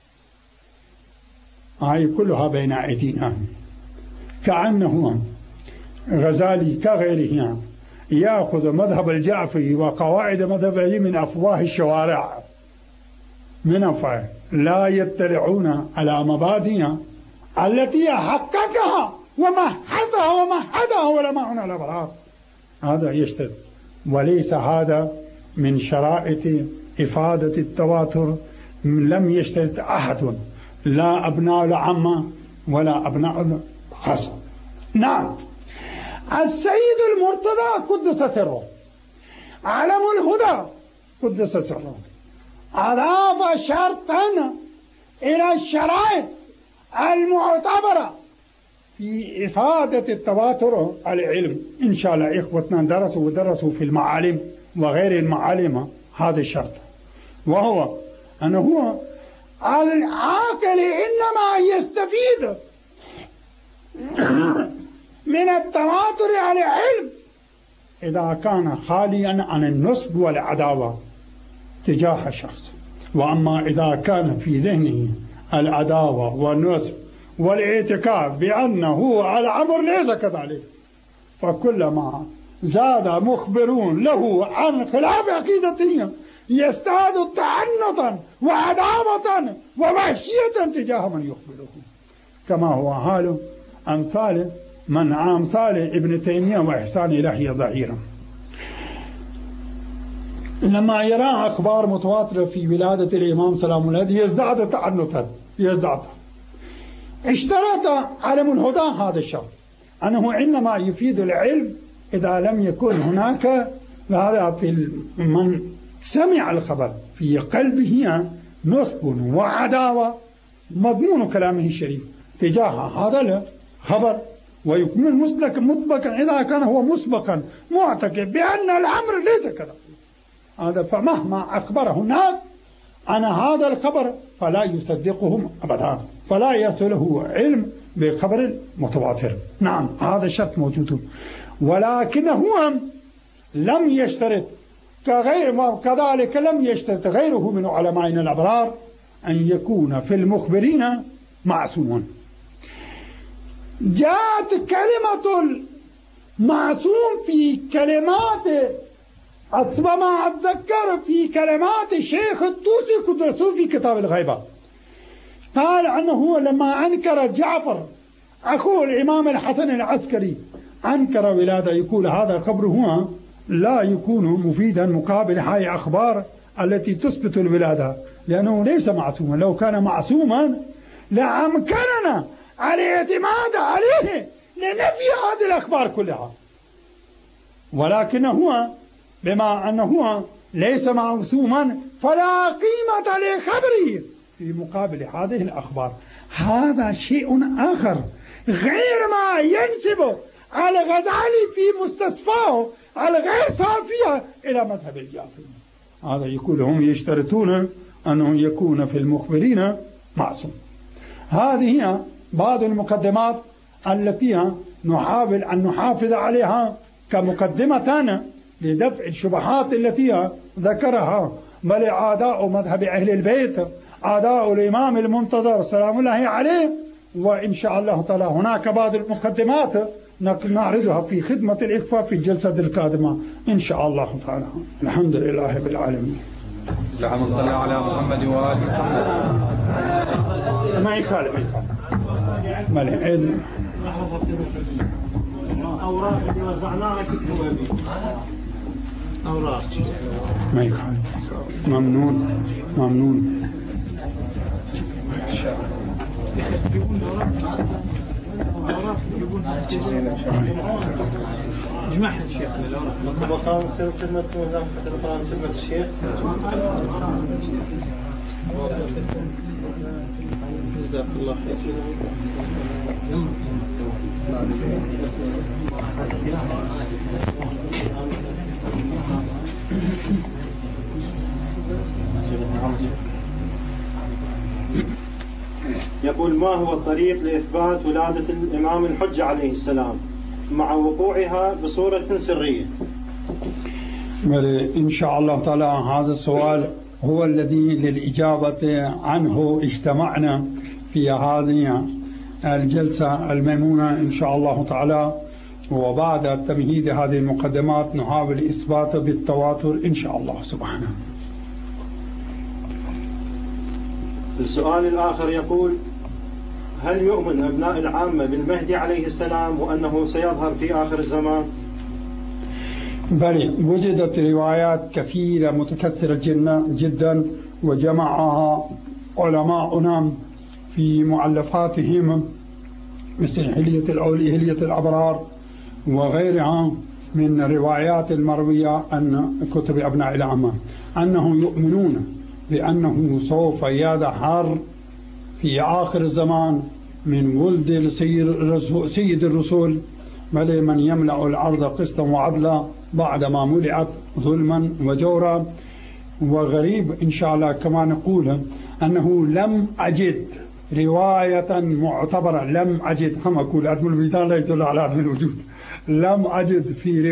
هاي كلها بين أيدينا. كأنه غزالي كغيره يأخذ مذهب الجعفري وقواعد مذهبه من أفواه الشوارع، من أفواه، لا يطلعون على مبادئ التي حققها ومحزها ومهدها علماؤنا الأبرار. هذا يشتد، وليس هذا من شرائط إفادة التواتر، لم يشترط أحد، لا أبناء العامة ولا أبناء الخاصة. نعم، السيد المرتضى قدس سره، علم الهدى قدس سره، أضاف شرطا إلى الشرائط المعتبرة في إفادة التواتر العلم. إن شاء الله إخوتنا درسوا في المعالم وغير المعالم هذا الشرط، وهو أنه العاقل إنما يستفيد من التواتر على العلم إذا كان خاليا عن النصب والعداوة تجاه الشخص. وأما إذا كان في ذهنه العداوة والنصب والاعتقاد بأنه الأمر ليس كذلك، فكلما زاد مخبرون له عن خلاف عقيدته يزداد تعنتا وعداوة ووحشية تجاه من يخبره، كما هو حال أمثال ابن تيمية وإحسان إلهي ظهيرا. لما يرى أخبار متواترة في ولادة الإمام سلام الله يزداد تعنتا، اشترط علم الهدى هذا الشرط، أنه إنما يفيد العلم إذا لم يكن هناك هذا في من سمع الخبر في قلبه نصب وعداوة مضمون كلامه الشريف تجاه هذا الخبر، ويكون مطبقا إذا كان هو مسبقا معتقد بأن الأمر ليس كذا هذا، فمهما أخبره الناس عن هذا الخبر فلا يصدقهم أبدا، فلا يصله علم بخبر المتواتر. نعم هذا الشرط موجود، ولكن هو لم يشترط كذلك لم يشترط غيره من علمائنا الأبرار أن يكون في المخبرين معصومون. جاءت كلمة المعصوم في كلمات أتبما أتذكر في كلمات الشيخ الطوسي قدرته في كتاب الغيبة، قال أنه لما أنكر جعفر أخوه الإمام الحسن العسكري أنكر ولادة، يقول هذا الخبر هو لا يكون مفيدا مقابل هاي أخبار التي تثبت الولادة، لأنه ليس معصوما. لو كان معصوما لأمكننا الاعتماد عليه لنفي هذه الأخبار كلها، ولكن هو بما أنه ليس معصوما فلا قيمة لخبره في مقابل هذه الأخبار. هذا شيء آخر غير ما ينسب على الغزالي في مستصفاه الغير صافية إلى مذهب الجعفري. هذا يقول هم يشترطون أنه يكون في المخبرين معصوم. هذه هي بعض المقدمات التي نحاول أن نحافظ عليها كمقدمة لدفع الشبهات التي ذكرها بل أعداء مذهب أهل البيت، أعداء الإمام المنتظر سلام الله عليه. وإن شاء الله تعالى هناك بعض المقدمات نعرضها في خدمة الإخوة في الجلسة القادمة إن شاء الله تعالى. الحمد لله رب العالمين. اللهم صل على محمد وآل محمد. ما يخالف ملك أوراق اللي وزعناها كتبوا بي أوراق ما يخالف. ممنون ممنون. جمعها الشيخ الأوراق خدمة الشيخ. جزاك الله خير. يقول ما هو الطريق لإثبات ولادة الإمام الحجة عليه السلام مع وقوعها بصورة سرية؟ إن شاء الله تعالى هذا السؤال هو الذي للإجابة عنه اجتمعنا في هذه الجلسة الميمونة إن شاء الله تعالى. وبعد تمهيد هذه المقدمات نحاول إثباته بالتواتر إن شاء الله سبحانه. السؤال الآخر يقول هل يؤمن أبناء العامة بالمهدي عليه السلام وأنه سيظهر في آخر الزمان؟ بل وجدت روايات كثيرة متكثرة جدا وجمعها علماؤنا في مؤلفاتهم مثل هلية الأبرار وغيرها من الروايات المروية عن كتب أبناء العامة أنهم يؤمنون بأنه سوف يظهر في آخر الزمان من ولد سيد الرسول، بل من يملأ الأرض قسطا وعدلا بعدما ملئت ظلما وجورا. وغريب إن شاء الله كما نقول أنه لم أجد رواية معتبرة، لم أجد، هم أقول عدم الوجدان لا يدل على عدم الوجود، لم أجد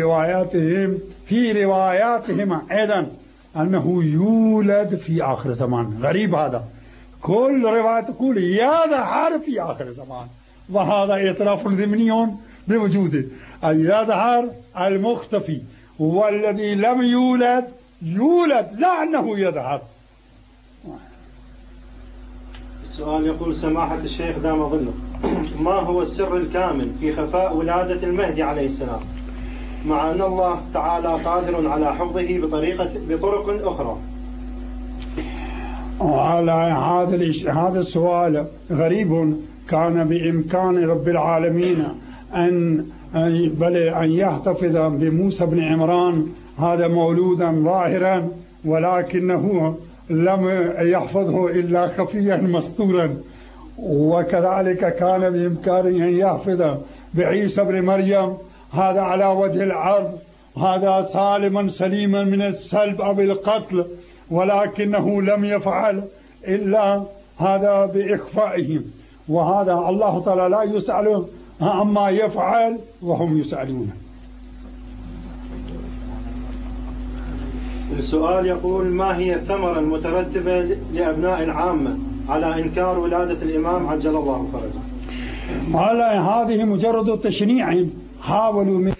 في رواياتهم أيضا أنه يولد في آخر زمان. غريب هذا، كل رواية تقول يظهر في آخر زمان، وهذا اعتراف ضمني بوجوده، أي يظهر المختفي، والذي لم يولد لا أنه يظهر. السؤال يقول: سماحة الشيخ دام ظله، ما هو السر الكامل في خفاء ولادة المهدي عليه السلام، مع أن الله تعالى قادر على حفظه بطرق أخرى؟ على هذا السؤال غريب. كان بإمكان رب العالمين أن يحتفظ بموسى بن عمران هذا مولودا ظاهرا، ولكنه لم يحفظه إلا خفيا مستورا. وكذلك كان بإمكانه أن يحفظ بعيسى بن مريم هذا على وجه الأرض، هذا سالما سليما من السلب أو القتل، ولكنه لم يفعل إلا هذا بإخفائه. وهذا الله تعالى لا يسأل عما يفعل وهم يسألون. السؤال يقول: ما هي الثمرة المترتبة لأبناء العامة على إنكار ولادة الإمام عجل الله فرجه؟ على هذه مجرد تشنيع، حاولوا من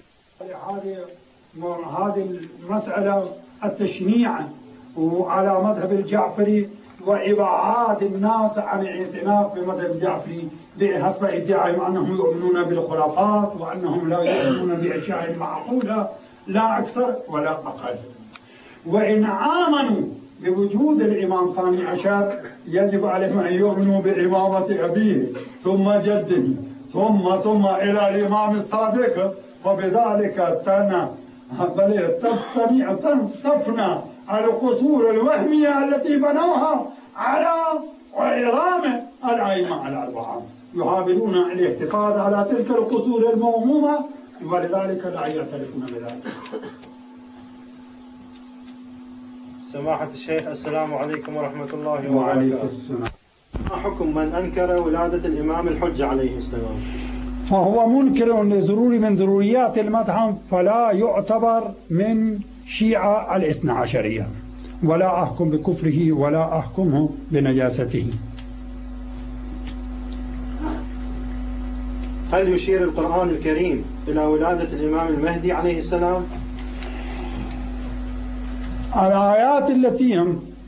هذه المسألة التشنيع وعلى مذهب الجعفري، وإبعاد الناس عن الاعتناق بمذهب الجعفري بحسب ادعائهم أنهم يؤمنون بالخرافات وأنهم لا يؤمنون بأشياء معقولة، لا أكثر ولا أقل. وإن آمنوا بوجود الإمام الثاني عشر يجب عليهم أن يؤمنوا بإمامة أبيه ثم جده ثم إلى الإمام الصادق، وبذلك تفنى القصور الوهمية التي بنوها على عظام الأئمة الأربعة، يحاولون الاحتفاظ على تلك القصور الموهومة، ولذلك لا يعترفون بذلك. سماحة الشيخ السلام عليكم ورحمة الله وبركاته. ما حكم من أنكر ولادة الإمام الحجة عليه السلام؟ فهو منكر لضروري من ضروريات المذهب، فلا يعتبر من شيعة الاثنى عشرية، ولا أحكم بكفره ولا أحكمه بنجاسته. هل يشير القرآن الكريم إلى ولادة الإمام المهدي عليه السلام؟ الآيات التي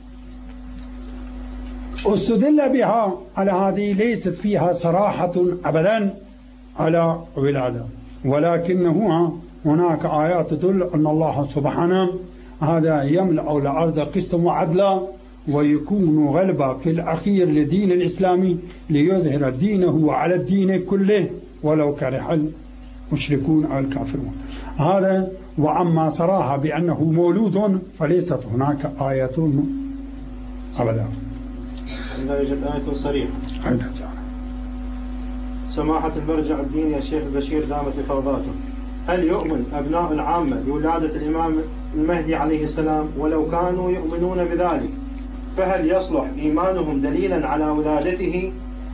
استدل بها على هذه ليست فيها صراحة أبدا على ولادة، ولكنه هناك آيات تدل أن الله سبحانه هذا يملأ الأرض قسطا وعدلا، ويكون غلبة في الأخير لدين الإسلامي ليظهر دينه على الدين كله ولو كره المشركون أو الكافرون. هذا. وأما صراحة بأنه مولود فليست هناك آية أبدا. لا يوجد آية صريحة. سماحة المرجع الديني الشيخ البشير دامت إفاضاته، هل يؤمن أبناء العامة بولادة الإمام المهدي عليه السلام ولو كانوا يؤمنون بذلك؟ فهل يصلح إيمانهم دليلا على ولادته،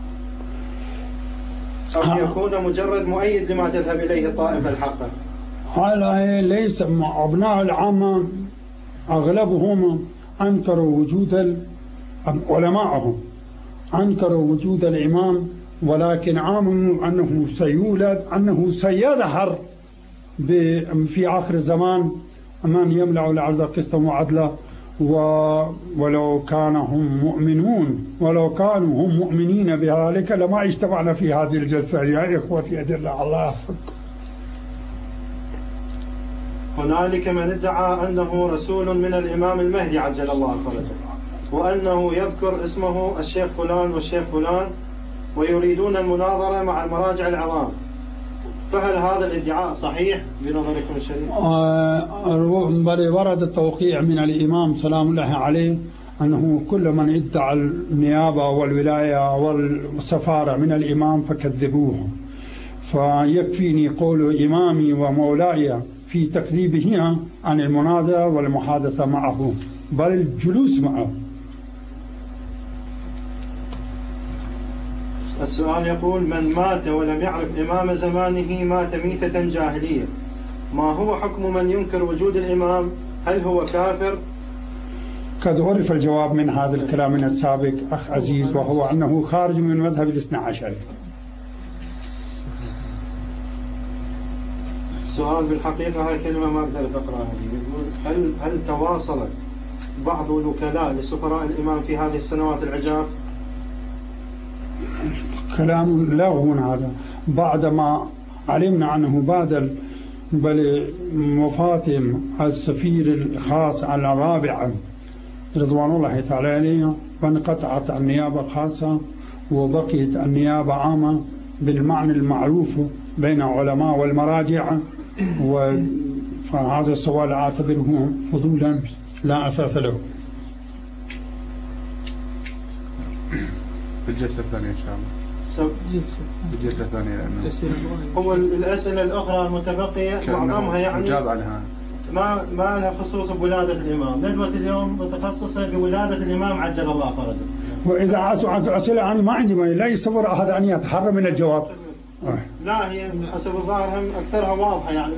أو يكون مجرد مؤيد لما تذهب إليه الطائفة الحقة؟ هذا ليس أبناء العامة أغلبهم أنكروا وجود علماءهم، أنكروا وجود الإمام، ولكن آمنوا أنه سيولد، أنه سيظهر في آخر الزمان من يملأ الأرض قسطا وعدلا. ولو كانوا هم مؤمنين بذلك لما اجتمعنا في هذه الجلسة يا إخوتي أجل الله يحفظكم. هنالك من ادعى أنه رسول من الإمام المهدي عجل الله فرجه، وأنه يذكر اسمه الشيخ فلان والشيخ فلان، ويريدون المناظرة مع المراجع العظام، فهل هذا الادعاء صحيح بنظركم الشريف؟ ورد التوقيع من الإمام سلام الله عليه أنه كل من ادعى النيابة والولاية والسفارة من الإمام فكذبوه، فيكفيني قول إمامي ومولاي في تكذيبه عن المناظرة والمحادثة معه بل الجلوس معه. السؤال يقول: من مات ولم يعرف إمام زمانه مات ميتة جاهلية، ما هو حكم من ينكر وجود الإمام؟ هل هو كافر؟ قد عرف الجواب من هذا الكلام من السابق أخ عزيز، وهو أنه خارج من مذهب الاثنى عشر. السؤال بالحقيقة هاي كلمة ما أقدر أقرأها، يقول: هل تواصل بعض الوكلاء لسفراء الإمام في هذه السنوات العجاف؟ كلام لغو هذا، بعدما علمنا عنه بعد وفاة السفير الخاص على الرابعة رضوان الله تعالى عليه، فانقطعت النيابة خاصة وبقيت النيابة عامة بالمعنى المعروف بين العلماء والمراجع، فهذا السؤال أعتبره فضولا لا أساس له. في الجلسة الثانية إن شاء الله. الجلسة الثانية لأنه هو الأسئلة الأخرى المتبقية معظمها يعني مجاب عنها ما لها خصوص بولادة الإمام. ندوة اليوم متخصصة بولادة الإمام عجل الله فرجه. وإذا أسئلة أنا ما عندي لا يصبر أحد أن يتحرى من الجواب. لا هي حسب الظاهر هم أكثرها واضحة يعني.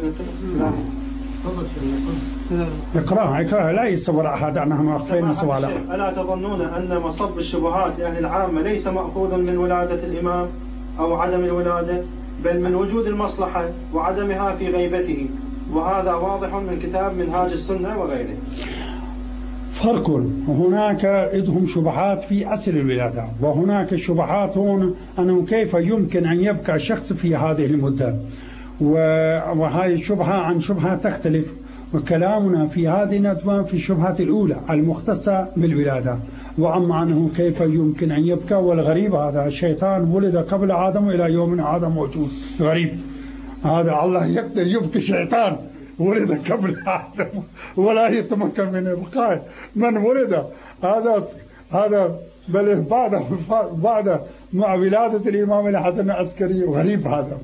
اقرأها لا يصبر أحد عنها ما أخفينا سؤالا. ألا تظنون أن مصب الشبهات لأهل العامة ليس مأخوذ من ولادة الإمام أو عدم الولادة، بل من وجود المصلحة وعدمها في غيبته، وهذا واضح من كتاب منهاج السنة وغيره. فرق، هناك عندهم شبهات في أصل الولادة، وهناك شبهات هون أنه كيف يمكن أن يبقى شخص في هذه المدة، وهذه الشبهة عن شبهة تختلف. وكلامنا في هذه الندوة في الشبهة الأولى المختصة بالولادة، وأما أنه كيف يمكن أن يبقى، والغريب هذا الشيطان ولد قبل آدم إلى يومنا هذا موجود. غريب هذا، الله يقدر يبقى شيطان ولد قبل آدم ولا يتمكن من إبقائه. من ولد هذا بل بعد مع ولادة الإمام الحسن العسكري. غريب هذا.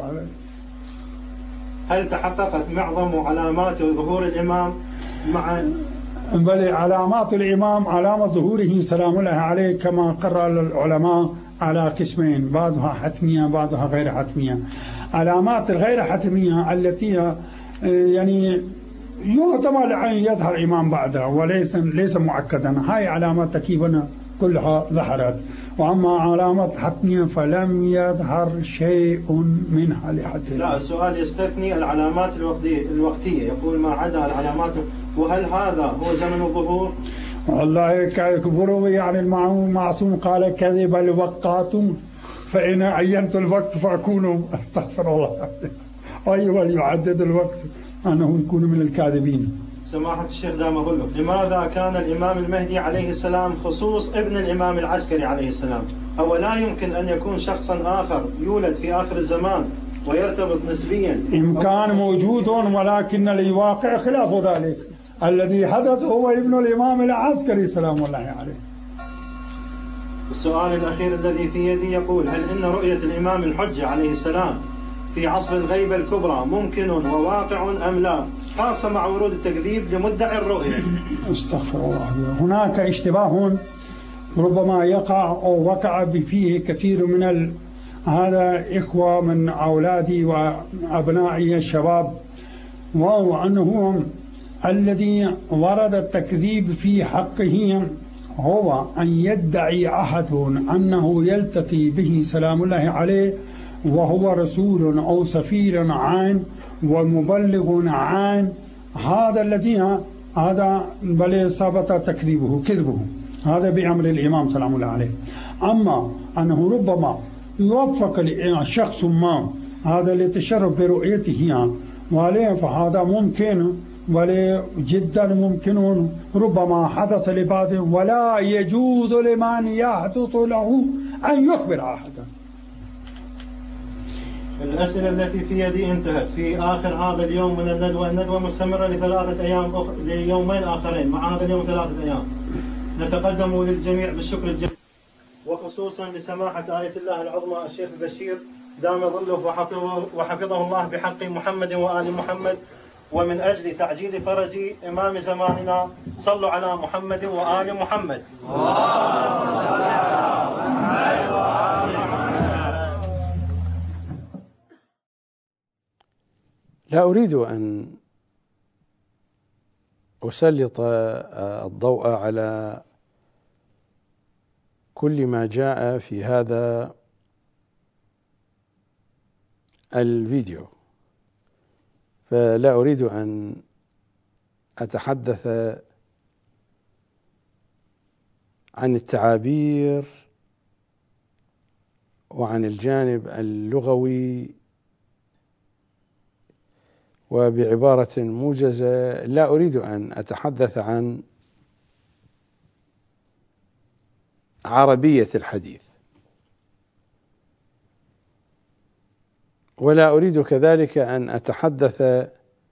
هل تحققت معظم علامات ظهور الإمام مع بل علامات الإمام علامة ظهوره سلام الله عليه كما قرر العلماء على قسمين، بعضها حتمية بعضها غير حتمية. علامات الغير حتمية التي يعني يحتمل أن يظهر إمام بعدها وليس مؤكدا، هاي علامات تقريبا كلها ظهرت. وأما علامات حتمية فلم يظهر شيء منها لحد الآن. لا، السؤال يستثني العلامات الوقتية، يقول ما عدا العلامات. وهل هذا هو زمن الظهور؟ والله كبروا يعني المعصوم قال كذب الوقات فإن عينت الوقت فأكون أستغفر الله. أيوة يعدد الوقت أنه يكون من الكاذبين. سماحة الشيخ دام أقول لماذا كان الإمام المهدي عليه السلام خصوص ابن الإمام العسكري عليه السلام؟ أو لا يمكن أن يكون شخصا آخر يولد في آخر الزمان ويرتبط نسبيا؟ إمكان موجود ولكن الواقع خلاف ذلك. الذي حدث هو ابن الإمام العسكري سلام الله عليه. السؤال الأخير الذي في يدي يقول: هل إن رؤية الإمام الحجة عليه السلام في عصر الغيبة الكبرى ممكن وواقع أم لا، خاصة مع ورود التكذيب لمدعي الرؤية؟ استغفر الله. هناك اشتباه ربما يقع أو وقع فيه كثير من هذا إخوة من أولادي وأبنائي الشباب، وهو أنه الذي ورد التكذيب في حقه هو أن يدعي أحد أنه يلتقي به سلام الله عليه وهو رسول أو سفير عام ومبلغ عام. هذا الذي هذا بل ثبت تكذيبه كذبه، هذا بأمر الإمام سلام الله عليه. أما أنه ربما يوفق الشخص ما هذا للتشرف برؤيته وعليه، فهذا ممكن جدا ممكن، ربما حدث لبعض ولا يجوز لمن يحدث له أن يخبر أحدا. الأسئلة التي في يدي انتهت في آخر هذا اليوم من الندوة مستمرة ل3 أيام ليومين آخرين، مع هذا اليوم 3 أيام. نتقدم للجميع بالشكر الجزيل، وخصوصا لسماحة آية الله العظمى الشيخ بشير دام ظله وحفظه الله بحق محمد وآل محمد، ومن أجل تعجيل فرج إمام زماننا صلوا على محمد وآل محمد. لا أريد أن أسلط الضوء على كل ما جاء في هذا الفيديو، فلا أريد أن أتحدث عن التعابير وعن الجانب اللغوي، وبعبارة موجزة لا أريد أن أتحدث عن عربية الحديث، ولا أريد كذلك أن أتحدث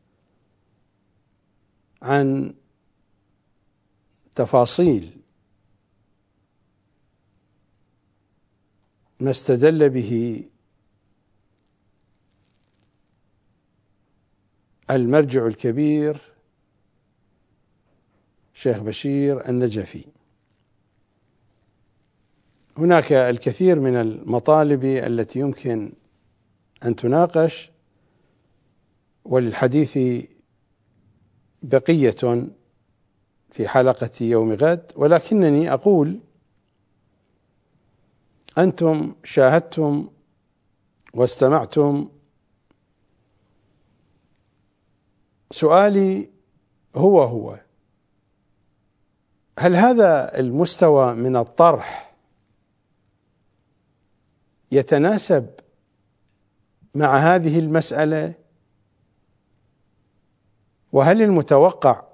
عن تفاصيل ما استدل به المرجع الكبير شيخ بشير النجفي. هناك الكثير من المطالب التي يمكن أن تناقش، وللحديث بقية في حلقة يوم غد، ولكنني أقول أنتم شاهدتم واستمعتم. سؤالي هو هل هذا المستوى من الطرح يتناسب مع هذه المسألة؟ وهل المتوقع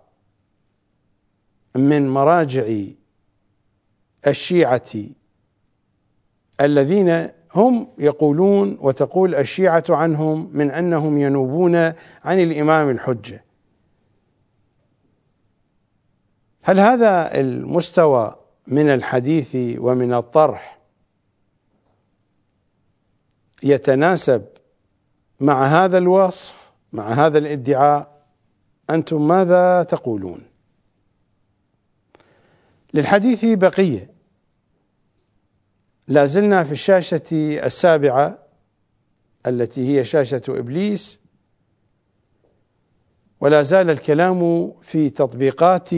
من مراجع الشيعة الذين هم يقولون وتقول الشيعة عنهم من أنهم ينوبون عن الإمام الحجة، هل هذا المستوى من الحديث ومن الطرح يتناسب مع هذا الوصف، مع هذا الادعاء؟ أنتم ماذا تقولون؟ للحديث بقية. لا زلنا في الشاشة السابعة التي هي شاشة إبليس، ولا زال الكلام في تطبيقات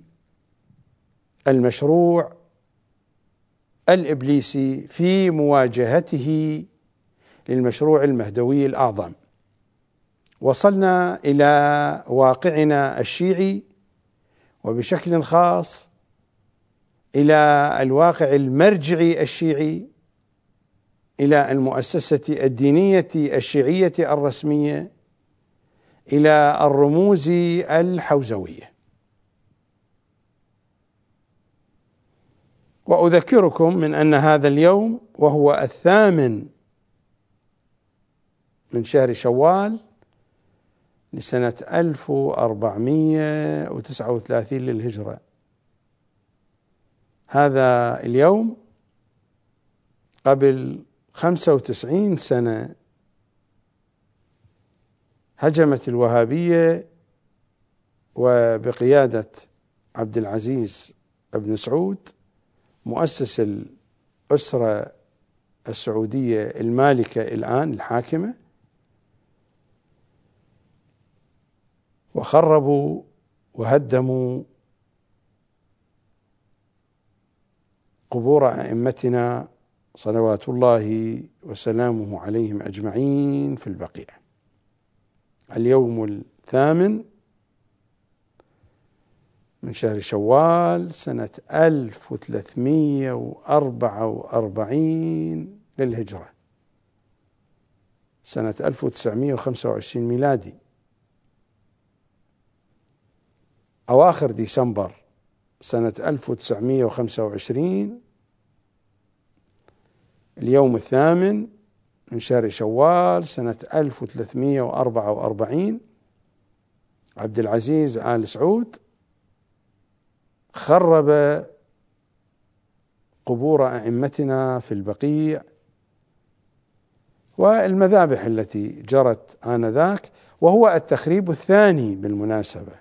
المشروع الإبليسي في مواجهته للمشروع المهدوي الأعظم. وصلنا إلى واقعنا الشيعي، وبشكل خاص إلى الواقع المرجعي الشيعي، إلى المؤسسة الدينية الشيعية الرسمية، إلى الرموز الحوزوية. وأذكركم من أن هذا اليوم وهو 8 من شهر شوال لسنة 1439 للهجرة، هذا اليوم قبل 95 سنة هجمت الوهابية وبقيادة عبد العزيز بن سعود مؤسس الأسرة السعودية المالكة الآن الحاكمة، وخربوا وهدموا قبور أئمتنا صلوات الله وسلامه عليهم أجمعين في البقيع. اليوم 8 من شهر شوال سنة 1344 للهجرة، سنة 1925 ميلادي، أواخر ديسمبر سنة 1925. اليوم 8 من شهر شوال سنة 1344 عبد العزيز آل سعود خرب قبور أئمتنا في البقيع والمذابح التي جرت آنذاك، وهو التخريب الثاني بالمناسبة.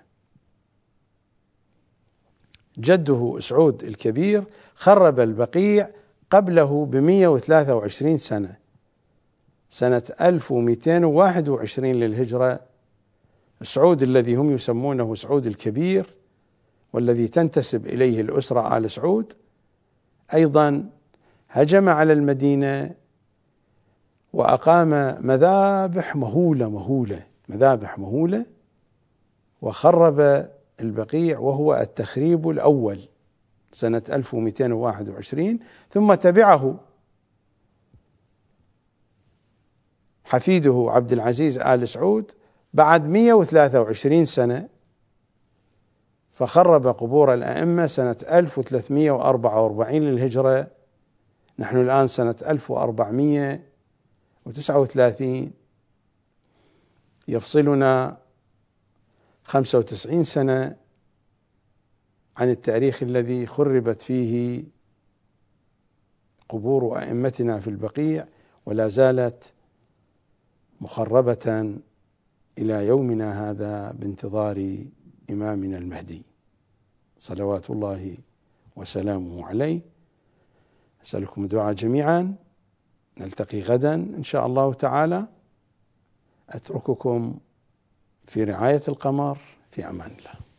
جده سعود الكبير خرب البقيع قبله ب123 سنة، سنة 1221 للهجرة. سعود الذي هم يسمونه سعود الكبير والذي تنتسب إليه الأسرة آل سعود أيضا هجم على المدينة وأقام مذابح مهولة وخرب البقيع، وهو التخريب الأول سنة 1221. ثم تبعه حفيده عبد العزيز آل سعود بعد 123 سنة، فخرب قبور الأئمة سنة 1344 للهجرة. نحن الآن سنة 1439، يفصلنا 95 سنة عن التاريخ الذي خربت فيه قبور أئمتنا في البقيع، ولا زالت مخربة إلى يومنا هذا بانتظار إمامنا المهدي صلوات الله وسلامه عليه. أسألكم الدعاء جميعا، نلتقي غدا إن شاء الله تعالى. أترككم في رعاية القمر، في أمان الله.